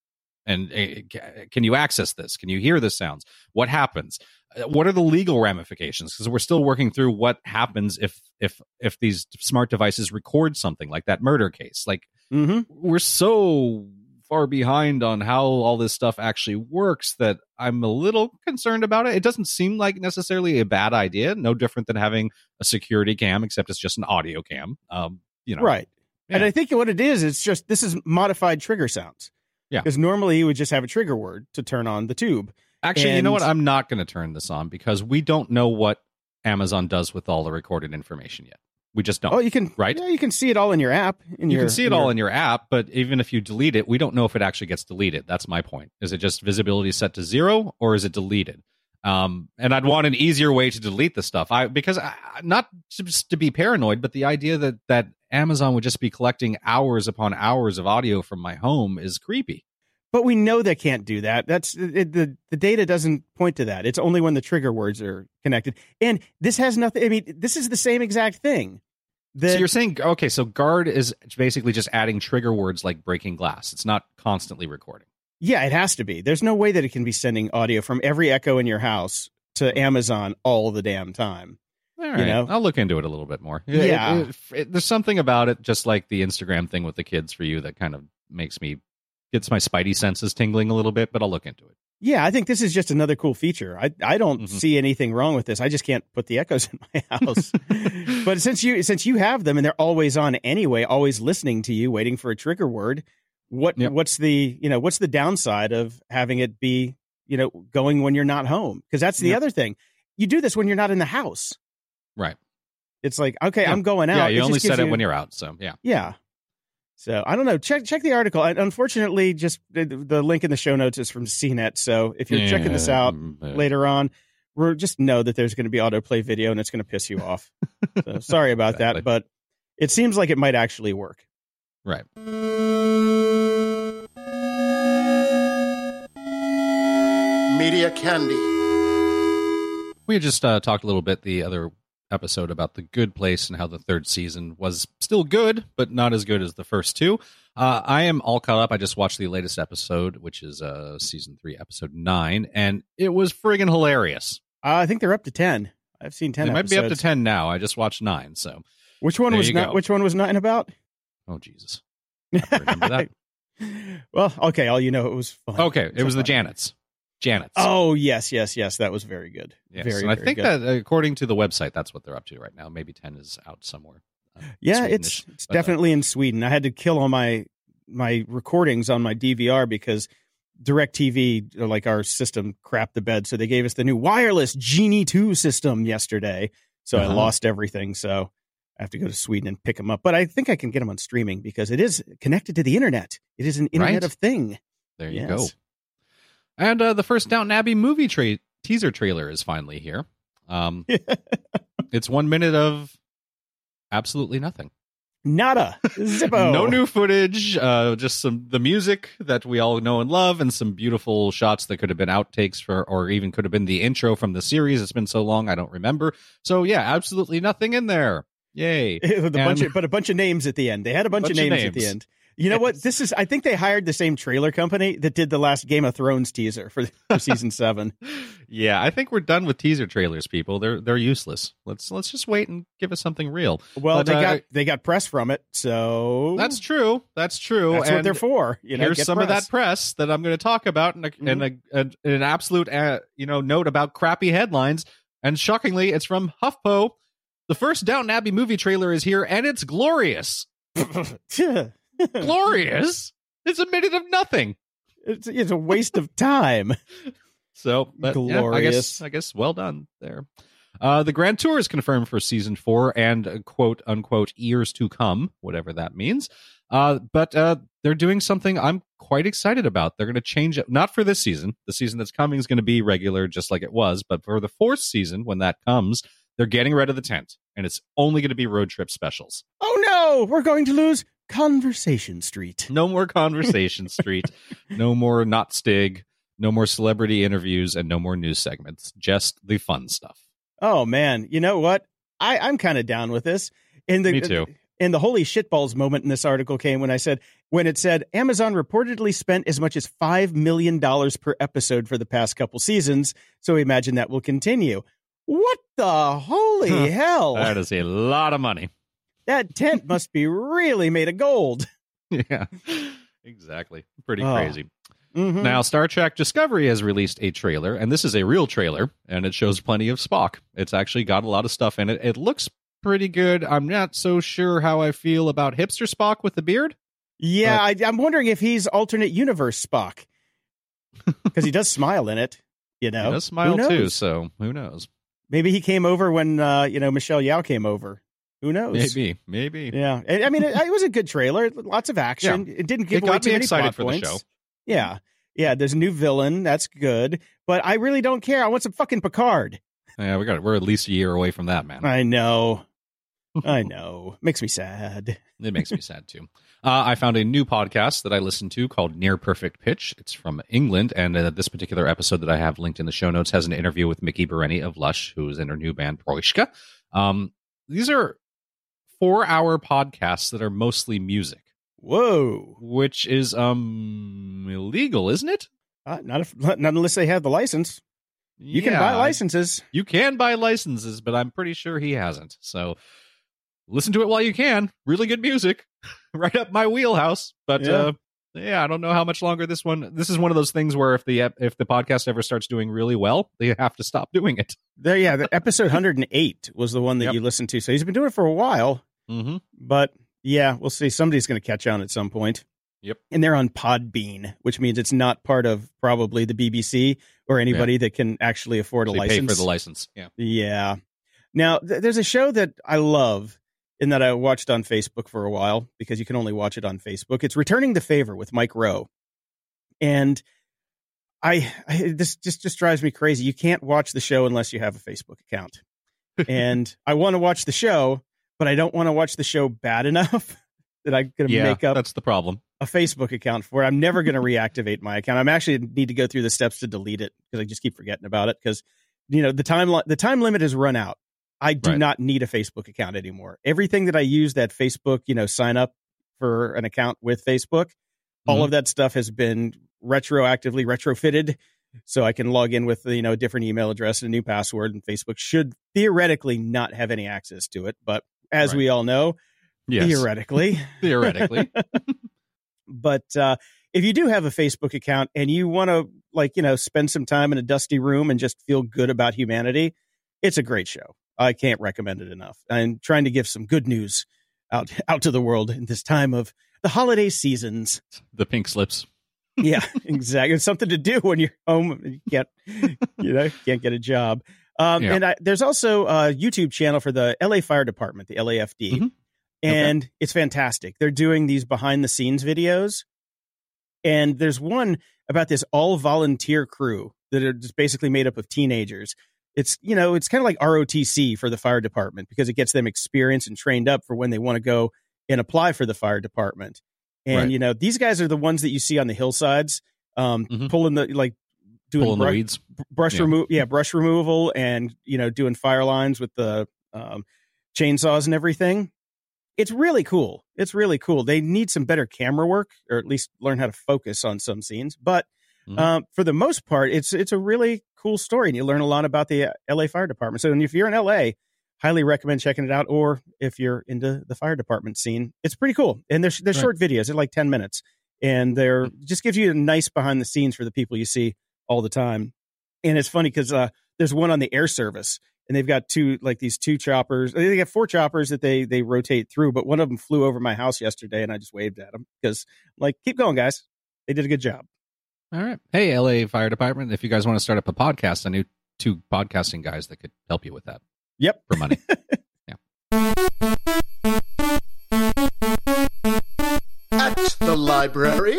And uh, can you access this? Can you hear the sounds? What happens? Uh, What are the legal ramifications? Because we're still working through what happens if if if these smart devices record something like that murder case. Like Mm-hmm. we're so far behind on how all this stuff actually works that I'm a little concerned about it. It doesn't seem like necessarily a bad idea. No different than having a security cam, except it's just an audio cam. Um, you know, Right. Yeah. And I think what it is, it's just this is modified trigger sounds. Yeah. Because normally you would just have a trigger word to turn on the tube. Actually, you know And- what? I'm not going to turn this on because we don't know what Amazon does with all the recorded information yet. We just don't. Oh, you can Right? Yeah, you can see it all in your app. In You your, can see it all in your app, but even if you delete it, we don't know if it actually gets deleted. That's my point. Is it just visibility set to zero, or is it deleted? Um, and I'd want an easier way to delete the stuff. I because I, not just to be paranoid, but the idea that that Amazon would just be collecting hours upon hours of audio from my home is creepy. But we know they can't do that. That's it, the the data doesn't point to that. It's only when the trigger words are connected. And this has nothing. I mean, this is the same exact thing. That, So you're saying, okay, so Guard is basically just adding trigger words like breaking glass. It's not constantly recording. yeah, it has to be. There's no way that it can be sending audio from every Echo in your house to Amazon all the damn time. All right, You know? I'll look into it a little bit more. It- Yeah. it- it- there's something about it, just like the Instagram thing with the kids for you, that kind of makes me gets my spidey senses tingling a little bit. But I'll look into it. Yeah, I think this is just another cool feature. I I don't Mhm. see anything wrong with this. I just can't put the Echoes in my house. But since you since you have them and they're always on anyway, always listening to you, waiting for a trigger word, what Yep. what's the you know what's the downside of having it be you know going when you're not home? Because that's the Yep. other thing. You do this when you're not in the house. Right? It's like okay, Yeah. I'm going out. Yeah, you It only just gives set it you- when you're out. So yeah. Yeah. So I don't know. Check check the article. And unfortunately, just the, the link in the show notes is from C net. So if you're checking this out Yeah. later on, we're just know that there's going to be autoplay video and it's going to piss you off. So sorry about Exactly. that, but it seems like it might actually work. Right. Media Candy. We had just uh, talked a little bit the other episode about The Good Place and how the third season was still good, but not as good as the first two. Uh, I am all caught up. I just watched the latest episode, which is uh, season three, episode nine, and it was friggin' hilarious. Uh, I think they're up to ten. I've seen ten. It might be up to episodes. ten now. I just watched nine, so Which one There was you not? go. Which one was nine about? oh Jesus, I have to remember that. Well, okay. All you know, it was fun. Okay, it was the fun. Janets. Janets. Oh yes, yes, yes. That was very good. yes. Very. and I very think good. that uh, according to the website, that's what they're up to right now. Maybe ten is out somewhere. uh, Yeah, Swedish. it's it's But, uh, definitely in Sweden. I had to kill all my my recordings on my D V R because DirecTV, or like our system, crapped the bed. So they gave us the new wireless Genie two system yesterday. So I Uh-huh. lost everything. So I have to go to Sweden and pick them up. But I think I can get them on streaming because it is connected to the internet. It is an internet Right. of thing. There you Yes. go. And uh, the first Downton Abbey movie tra- teaser trailer is finally here. Um, it's one minute of absolutely nothing. Nada. Zippo. No new footage, uh, just some the music that we all know and love, and some beautiful shots that could have been outtakes for, or even could have been the intro from the series. It's been so long, I don't remember. So yeah, absolutely nothing in there. Yay! With a bunch And- of, but a bunch of names at the end. They had a bunch, Bunch of, of names at the names. end. You know what? Yes. This is. I think they hired the same trailer company that did the last Game of Thrones teaser for, for season seven. Yeah, I think we're done with teaser trailers, people. They're they're useless. Let's let's just wait and give us something real. Well, But, they uh, got they got press from it, so That's true. That's true. that's what And they're for. You know, here's get some of press. that press that I'm going to talk about, and a, Mhm. and a, and an absolute uh, you know note about crappy headlines. And shockingly, it's from HuffPo. The first Downton Abbey movie trailer is here, and it's glorious. Glorious. It's a minute of nothing. it's, it's a waste of time. So, but, yeah, I Glorious. guess I guess well done there. Uh, the Grand Tour is confirmed for season four and uh, quote unquote years to come, whatever that means. Uh, but uh, they're doing something I'm quite excited about. They're going to change it, not for this season. The season that's coming is going to be regular, just like it was. But for the fourth season, when that comes, they're getting rid of the tent, and it's only going to be road trip specials. Oh no, we're going to lose Conversation Street. No more Conversation Street, no more Not Stig, no more celebrity interviews, and no more news segments. Just the fun stuff. Oh man, you know what? I I'm kind of down with this. And the, Me too. And the holy shitballs moment in this article came when I said, when it said Amazon reportedly spent as much as five million dollars per episode for the past couple seasons. So we imagine that will continue. What the holy huh. hell? That is a lot of money. That tent must be really made of gold. Yeah, exactly. Pretty oh. crazy. Mm-hmm. Now, Star Trek Discovery has released a trailer, and this is a real trailer, and it shows plenty of Spock. It's actually got a lot of stuff in it. It looks pretty good. I'm not so sure how I feel about hipster Spock with the beard. Yeah, but... I, I'm wondering if he's alternate universe Spock, because he does smile in it. You know, he does smile too. So who knows? Maybe he came over when uh, you know Michelle Yeoh came over. Who knows? Maybe, maybe. Yeah, I mean, it, it was a good trailer. Lots of action. Yeah. It didn't give it away got too me many excited plot for points. the show. Yeah, yeah. There's a new villain. That's good. But I really don't care. I want some fucking Picard. Yeah, we got it. We're at least a year away from that, man. I know. I know. Makes me sad. It makes me sad too. Uh, I found a new podcast that I listened to called Near Perfect Pitch. It's from England, and uh, this particular episode that I have linked in the show notes has an interview with Mickey Bereni of Lush, who is in her new band Proishka. Um, these are four-hour podcasts that are mostly music. Whoa, which is um illegal, isn't it? Uh, not if, not unless they have the license. You yeah, can buy licenses. You can buy licenses, but I'm pretty sure he hasn't. So listen to it while you can. Really good music, right up my wheelhouse. But yeah. Uh, yeah, I don't know how much longer this one. This is one of those things where if the if the podcast ever starts doing really well, they have to stop doing it. There, yeah, the episode one hundred eight was the one that yep. you listened to. So he's been doing it for a while. Mm-hmm. But yeah, we'll see. Somebody's going to catch on at some point. Yep. And they're on Podbean, which means it's not part of probably the B B C or anybody yeah. that can actually afford a so license. Pay for the license. Yeah. Yeah. Now, th- there's a show that I love and that I watched on Facebook for a while because you can only watch it on Facebook. It's Returning the Favor with Mike Rowe. And I, I this just, just drives me crazy. You can't watch the show unless you have a Facebook account. And I want to watch the show, but I don't want to watch the show bad enough that I'm going to yeah, make up that's the problem. a Facebook account for it. I'm never going to reactivate my account. I'm actually need to go through the steps to delete it because I just keep forgetting about it because, you know, the time, li- the time limit has run out. I do right. not need a Facebook account anymore. Everything that I use that Facebook, you know, sign up for an account with Facebook, mm-hmm. all of that stuff has been retroactively retrofitted. So I can log in with, you know, a different email address and a new password, and Facebook should theoretically not have any access to it. But as right. we all know, yes. theoretically, theoretically, but uh, if you do have a Facebook account and you want to, like, you know, spend some time in a dusty room and just feel good about humanity, it's a great show. I can't recommend it enough. I'm trying to give some good news out out to the world in this time of the holiday seasons. The pink slips. Yeah, exactly. It's something to do when you're home and you can't, you know, can't get a job. Um, yeah. And I, there's also a YouTube channel for the L A Fire Department, the L A F D, mm-hmm. and okay. it's fantastic. They're doing these behind the scenes videos, and there's one about this all volunteer crew that are just basically made up of teenagers. It's, you know, it's kind of like R O T C for the fire department because it gets them experience and trained up for when they want to go and apply for the fire department. And, right. you know, these guys are the ones that you see on the hillsides, um, mm-hmm. pulling the, like, doing pulling brush, the weeds. brush yeah. remove, yeah, brush removal, and, you know, doing fire lines with the um, chainsaws and everything. It's really cool. It's really cool. They need some better camera work, or at least learn how to focus on some scenes. But mm-hmm. um, for the most part, it's it's a really cool story, and you learn a lot about the L A Fire Department. So if you're in L A, highly recommend checking it out. Or if you're into the fire department scene, it's pretty cool. And they're they're right. short videos. They're like ten minutes, and they're just gives you a nice behind the scenes for the people you see all the time. And it's funny because uh, there's one on the air service, and they've got two like these two choppers. They got four choppers that they they rotate through, but one of them flew over my house yesterday, and I just waved at them because, like, keep going, guys. They did a good job. All right. Hey, L A Fire Department, if you guys want to start up a podcast, I knew two podcasting guys that could help you with that. Yep. For money. Yeah. At the library.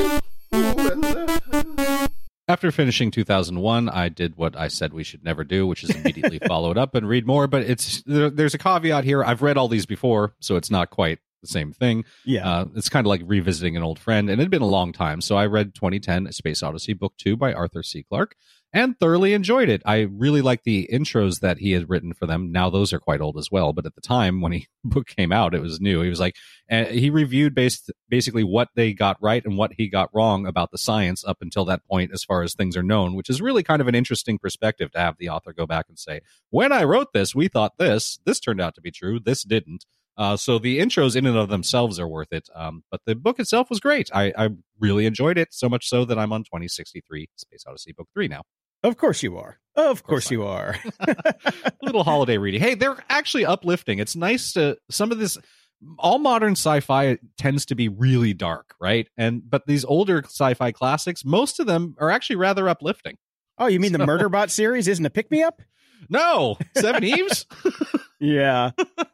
After finishing two thousand one, I did what I said we should never do, which is immediately follow it up and read more. But it's there, there's a caveat here. I've read all these before, so it's not quite the same thing. Yeah. Uh, it's kind of like revisiting an old friend, and it had been a long time. So I read twenty ten, A Space Odyssey, Book two by Arthur C. Clarke. and thoroughly enjoyed it. I really liked the intros that he had written for them. Now those are quite old as well, but at the time when the book came out, it was new. He was like, uh, he reviewed based basically what they got right and what he got wrong about the science up until that point as far as things are known, which is really kind of an interesting perspective to have the author go back and say, when I wrote this, we thought this, this turned out to be true, this didn't. Uh, so the intros in and of themselves are worth it. Um, but the book itself was great. I, I really enjoyed it, so much so that I'm on twenty sixty-three Space Odyssey Book three now. Of course you are. Of course you are. A little holiday reading. Hey, they're actually uplifting. It's nice to, some of this, all modern sci-fi tends to be really dark, right? And but these older sci-fi classics, most of them are actually rather uplifting. Oh, you mean so, the Murderbot series isn't a pick-me-up? No, Seven Eves? Yeah.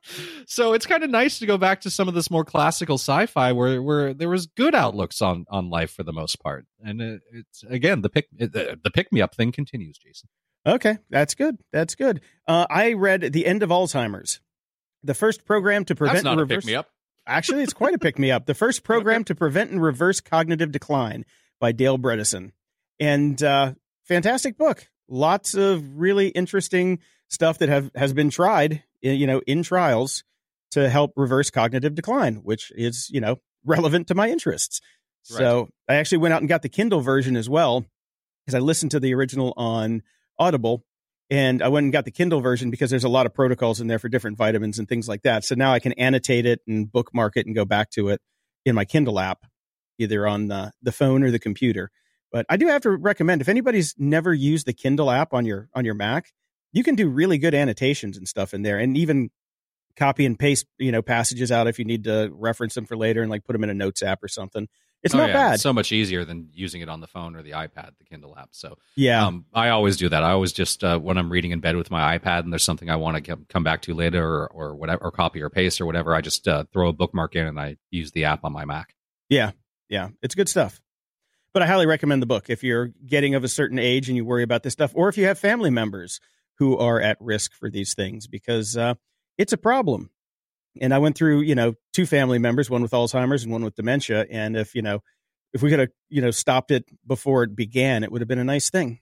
So it's kind of nice to go back to some of this more classical sci-fi where where there was good outlooks on on life for the most part. And it, it's again the pick the, the pick me up thing continues, Jason. Okay, that's good. That's good. Uh, I read The End of Alzheimer's, the first program to prevent that's not and a reverse. Pick me up. Actually, it's quite a pick me up. The first program to prevent and reverse cognitive decline by Dale Bredesen, and uh, fantastic book. Lots of really interesting stuff that have has been tried, you know, in trials to help reverse cognitive decline, which is, you know, relevant to my interests. Right. So I actually went out and got the Kindle version as well, because I listened to the original on Audible, and I went and got the Kindle version because there's a lot of protocols in there for different vitamins and things like that. So now I can annotate it and bookmark it and go back to it in my Kindle app, either on the, the phone or the computer. But I do have to recommend, if anybody's never used the Kindle app on your on your Mac, you can do really good annotations and stuff in there, and even copy and paste, you know, passages out if you need to reference them for later and like put them in a notes app or something. It's oh, not yeah. bad. It's so much easier than using it on the phone or the iPad, the Kindle app. So yeah, um, I always do that. I always just uh, when I'm reading in bed with my iPad and there's something I want to come back to later or, or whatever, or copy or paste or whatever, I just uh, throw a bookmark in and I use the app on my Mac. Yeah, yeah, it's good stuff. But I highly recommend the book if you're getting of a certain age and you worry about this stuff, or if you have family members who are at risk for these things, because uh, it's a problem. And I went through, you know, two family members, one with Alzheimer's and one with dementia. And if, you know, if we could have, you know, stopped it before it began, it would have been a nice thing.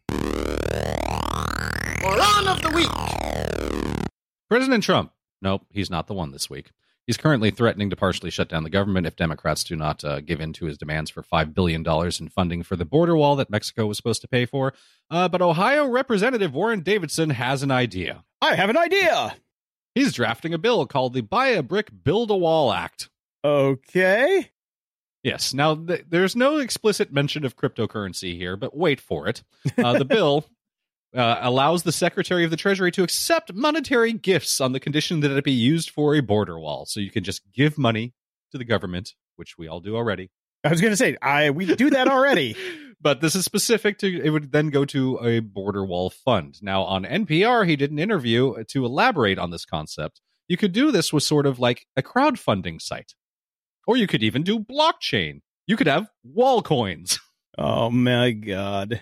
Moron of the week. President Trump. Nope, he's not the one this week. He's currently threatening to partially shut down the government if Democrats do not uh, give in to his demands for five billion dollars in funding for the border wall that Mexico was supposed to pay for. Uh, but Ohio Representative Warren Davidson has an idea. I have an idea. He's drafting a bill called the Buy a Brick, Build a Wall Act. Okay. Yes. Now, th- there's no explicit mention of cryptocurrency here, but wait for it. Uh, the bill uh, allows the Secretary of the Treasury to accept monetary gifts on the condition that it be used for a border wall. So you can just give money to the government, which we all do already. I was going to say, I we do that already. But this is specific to, it would then go to a border wall fund. Now, on N P R, he did an interview to elaborate on this concept. You could do this with sort of like a crowdfunding site. Or you could even do blockchain. You could have wall coins. Oh, my God.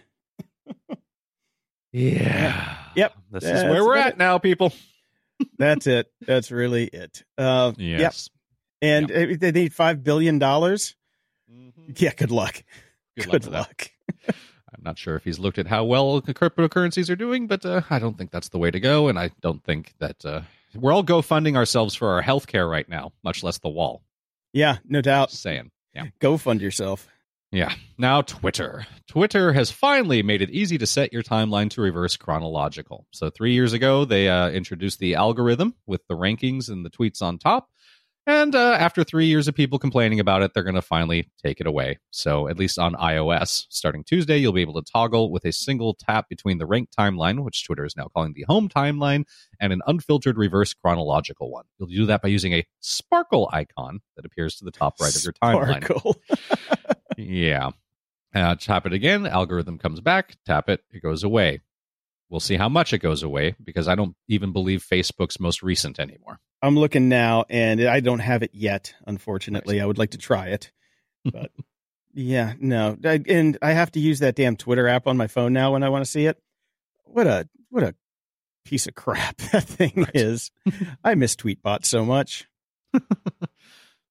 Yeah. Yep. This That's is where we're at it. now, people. That's it. That's really it. Uh, yes. Yep. And yep. they need five billion dollars. Mm-hmm. Yeah, good luck. Good, good luck. luck. I'm not sure if he's looked at how well the cryptocurrencies are doing, but uh, I don't think that's the way to go. And I don't think that uh, we're all GoFunding ourselves for our healthcare right now, much less the wall. Yeah, no doubt. Just saying. Yeah. Go fund yourself. Yeah. Now, Twitter. Twitter has finally made it easy to set your timeline to reverse chronological. So three years ago, they uh, introduced the algorithm with the rankings and the tweets on top. And uh, after three years of people complaining about it, they're going to finally take it away. So at least on iOS, starting Tuesday, you'll be able to toggle with a single tap between the ranked timeline, which Twitter is now calling the home timeline, and an unfiltered reverse chronological one. You'll do that by using a sparkle icon that appears to the top right of your timeline. Sparkle. Yeah. Uh, tap it again, algorithm comes back, tap it, it goes away. We'll see how much it goes away, because I don't even believe Facebook's most recent anymore. I'm looking now, and I don't have it yet, unfortunately. Right. I would like to try it. But, yeah, no. I, and I have to use that damn Twitter app on my phone now when I want to see it. What a what a piece of crap that thing right. is. I miss Tweetbot so much.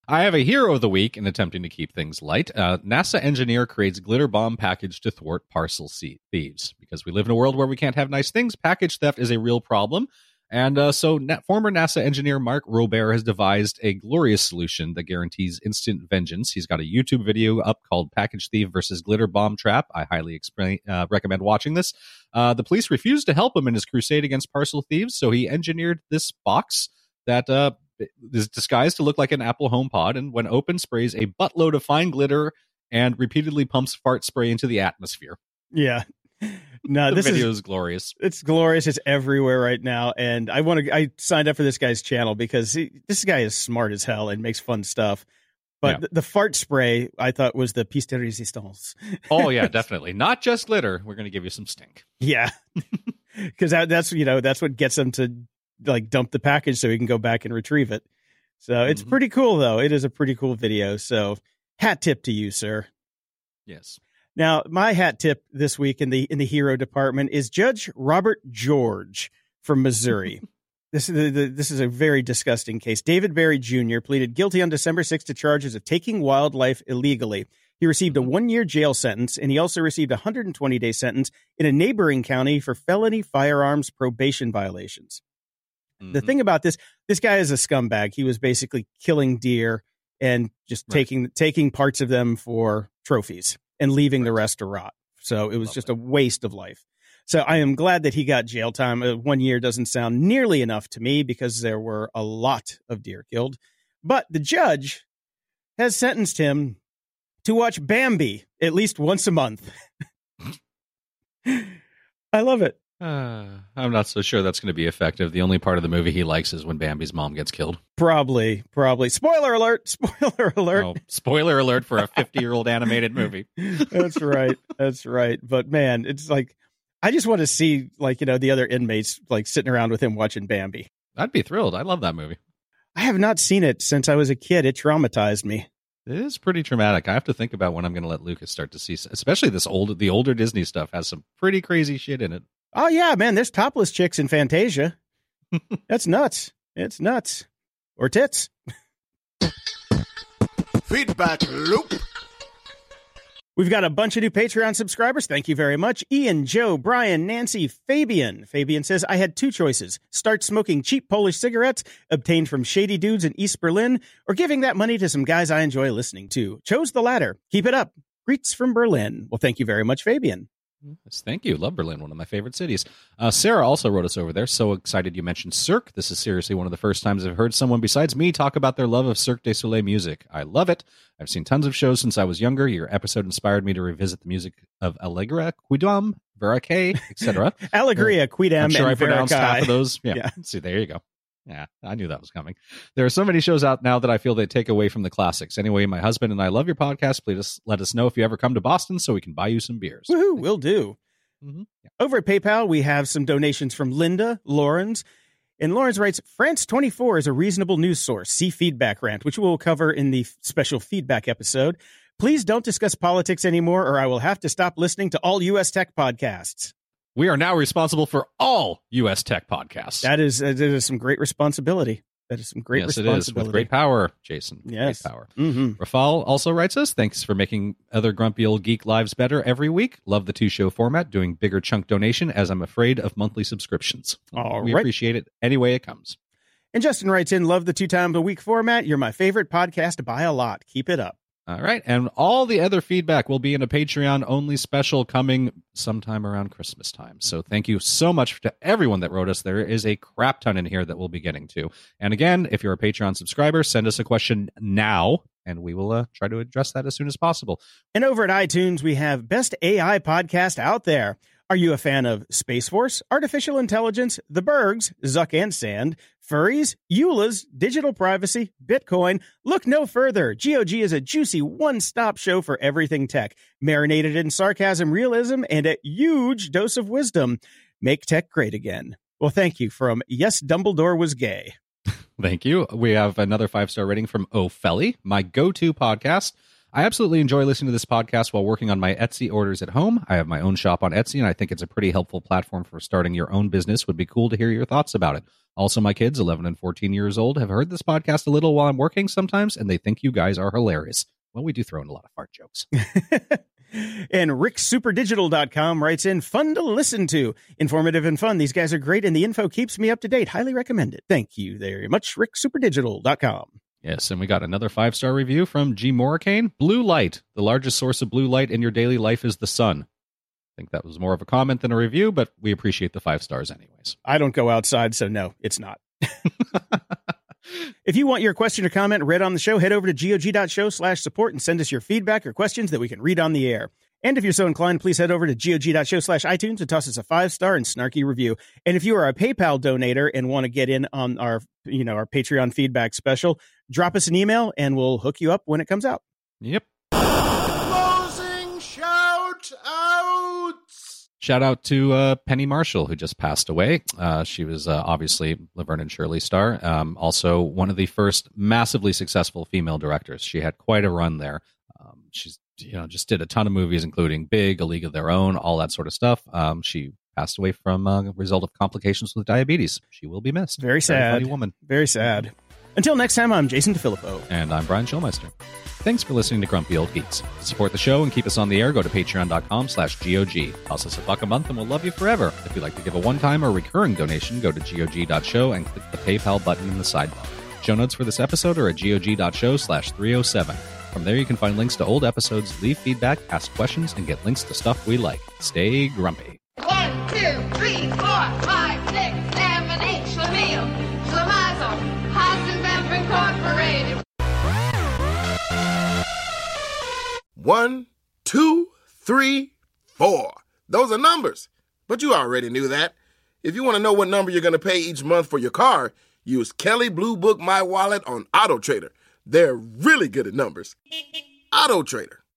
I have a hero of the week in attempting to keep things light. Uh, NASA engineer creates glitter bomb package to thwart parcel thieves. Because we live in a world where we can't have nice things, package theft is a real problem. And uh, so na- former NASA engineer Mark Robert has devised a glorious solution that guarantees instant vengeance. He's got a YouTube video up called Package Thief versus Glitter Bomb Trap. I highly explain, uh, recommend watching this. Uh, the police refused to help him in his crusade against parcel thieves, so he engineered this box that uh, is disguised to look like an Apple HomePod, and when open, sprays a buttload of fine glitter and repeatedly pumps fart spray into the atmosphere. Yeah. No, the this video is is glorious. It's glorious. It's everywhere right now, and I want to. I signed up for this guy's channel because he, this guy is smart as hell and makes fun stuff. But Yeah. the, the fart spray, I thought, was the piece de resistance. Oh, yeah, definitely. Not just glitter. We're going to give you some stink. Yeah, because that, that's you know that's what gets them to like dump the package so he can go back and retrieve it. So it's Mhm. pretty cool, though. It is a pretty cool video. So hat tip to you, sir. Yes. Now, my hat tip this week in the in the hero department is Judge Robert George from Missouri. This is the, the, this is a very disgusting case. David Berry Junior pleaded guilty on December sixth to charges of taking wildlife illegally. He received a one-year jail sentence, and he also received a one hundred twenty day sentence in a neighboring county for felony firearms probation violations. The Mhm. thing about this, this guy is a scumbag. He was basically killing deer and just Right. taking taking parts of them for trophies and leaving the rest to rot. So it was just a waste of life. So I am glad that he got jail time. Uh, one year doesn't sound nearly enough to me because there were a lot of deer killed. But the judge has sentenced him to watch Bambi at least once a month. I love it. Uh, I'm not so sure that's going to be effective. The only part of the movie he likes is when Bambi's mom gets killed. Probably, probably. Spoiler alert! Spoiler alert! Oh, spoiler alert for a fifty-year-old animated movie. That's right. That's right. But man, it's like I just want to see like, you know, the other inmates like sitting around with him watching Bambi. I'd be thrilled. I love that movie. I have not seen it since I was a kid. It traumatized me. It is pretty traumatic. I have to think about when I'm going to let Lucas start to see, especially this old, the older Disney stuff has some pretty crazy shit in it. Oh yeah, man, there's topless chicks in Fantasia. That's nuts. It's nuts. Or tits. Feedback loop. We've got a bunch of new Patreon subscribers. Thank you very much. Ian, Joe, Brian, Nancy, Fabian. Fabian says, I had two choices. Start smoking cheap Polish cigarettes obtained from shady dudes in East Berlin, or giving that money to some guys I enjoy listening to. Chose the latter. Keep it up. Greets from Berlin. Well, thank you very much, Fabian. Yes, thank you. Love Berlin, one of my favorite cities. Uh, Sarah also wrote us over there. So excited you mentioned Cirque. This is seriously one of the first times I've heard someone besides me talk about their love of Cirque du Soleil music. I love it. I've seen tons of shows since I was younger. Your episode inspired me to revisit the music of Allegra, Quidam, Veracay, et cetera. Allegria, Quidam, I'm sure and I pronounced Veracay. half of those. Yeah. Yeah. See, there you go. Yeah, I knew that was coming. There are so many shows out now that I feel they take away from the classics. Anyway, my husband and I love your podcast. Please let us know if you ever come to Boston so we can buy you some beers. Woohoo, will do. Mm-hmm. Yeah. Over at PayPal, we have some donations from Linda Lawrence. And Lawrence writes, France twenty-four is a reasonable news source. See Feedback Rant, which we will cover in the special feedback episode. Please don't discuss politics anymore, or I will have to stop listening to all U S tech podcasts. We are now responsible for all U S tech podcasts. That is, that is some great responsibility. That is some great yes, it responsibility. is. With great power, Jason. Yes. Great power. Mm-hmm. Rafal also writes us, thanks for making other grumpy old geek lives better every week. Love the two-show format, doing bigger chunk donation as I'm afraid of monthly subscriptions. All we right. appreciate it any way it comes. And Justin writes in, love the two times a week format. You're my favorite podcast by a lot. Keep it up. All right. And all the other feedback will be in a Patreon-only special coming sometime around Christmas time. So thank you so much to everyone that wrote us. There is a crap ton in here that we'll be getting to. And again, if you're a Patreon subscriber, send us a question now, and we will uh, try to address that as soon as possible. And over at iTunes, we have Best A I Podcast Out There. Are you a fan of Space Force, Artificial Intelligence, The Bergs, Zuck and Sand, furries, E U L As, digital privacy, Bitcoin? Look no further. G O G is a juicy one-stop show for everything tech, marinated in sarcasm, realism, and a huge dose of wisdom. Make tech great again. Well, thank you from Yes, Dumbledore Was Gay. Thank you. We have another five-star rating from Ophelli, my go-to podcast. I absolutely enjoy listening to this podcast while working on my Etsy orders at home. I have my own shop on Etsy, and I think it's a pretty helpful platform for starting your own business. Would be cool to hear your thoughts about it. Also, my kids, eleven and fourteen years old, have heard this podcast a little while I'm working sometimes, and they think you guys are hilarious. Well, we do throw in a lot of fart jokes. And rick super digital dot com writes in, fun to listen to. Informative and fun. These guys are great, and the info keeps me up to date. Highly recommend it. Thank you very much, rick super digital dot com. Yes, and we got another five-star review from G. Morricane. Blue light. The largest source of blue light in your daily life is the sun. I think that was more of a comment than a review, but we appreciate the five stars anyways. I don't go outside, so no, it's not. If you want your question or comment read on the show, head over to gog.show slash support and send us your feedback or questions that we can read on the air. And if you're so inclined, please head over to gog.show slash iTunes and toss us a five-star and snarky review. And if you are a PayPal donator and want to get in on our, you know, our Patreon feedback special, drop us an email and we'll hook you up when it comes out. Yep. Closing shout outs. Shout out to uh, Penny Marshall, who just passed away. Uh, she was uh, obviously Laverne and Shirley star. Um, also, one of the first massively successful female directors. She had quite a run there. Um, she's, you know, just did a ton of movies, including Big, A League of Their Own, all that sort of stuff. Um, she passed away from a uh, result of complications with diabetes. She will be missed. Very sad. Very funny woman. Very sad. Until next time, I'm Jason DeFilippo. And I'm Brian Schulmeister. Thanks for listening to Grumpy Old Geeks. To support the show and keep us on the air, go to patreon.com slash GOG. Toss us a buck a month and we'll love you forever. If you'd like to give a one-time or recurring donation, go to gog.show and click the PayPal button in the sidebar. Show notes for this episode are at gog.show slash 307. From there, you can find links to old episodes, leave feedback, ask questions, and get links to stuff we like. Stay grumpy. One, two, three, four, five, six, seven, eight, Schlemiel, Schlemazel, Hassendampf Incorporated. One, two, three, four. Those are numbers, but you already knew that. If you want to know what number you're going to pay each month for your car, use Kelley Blue Book My Wallet on AutoTrader. They're really good at numbers. AutoTrader.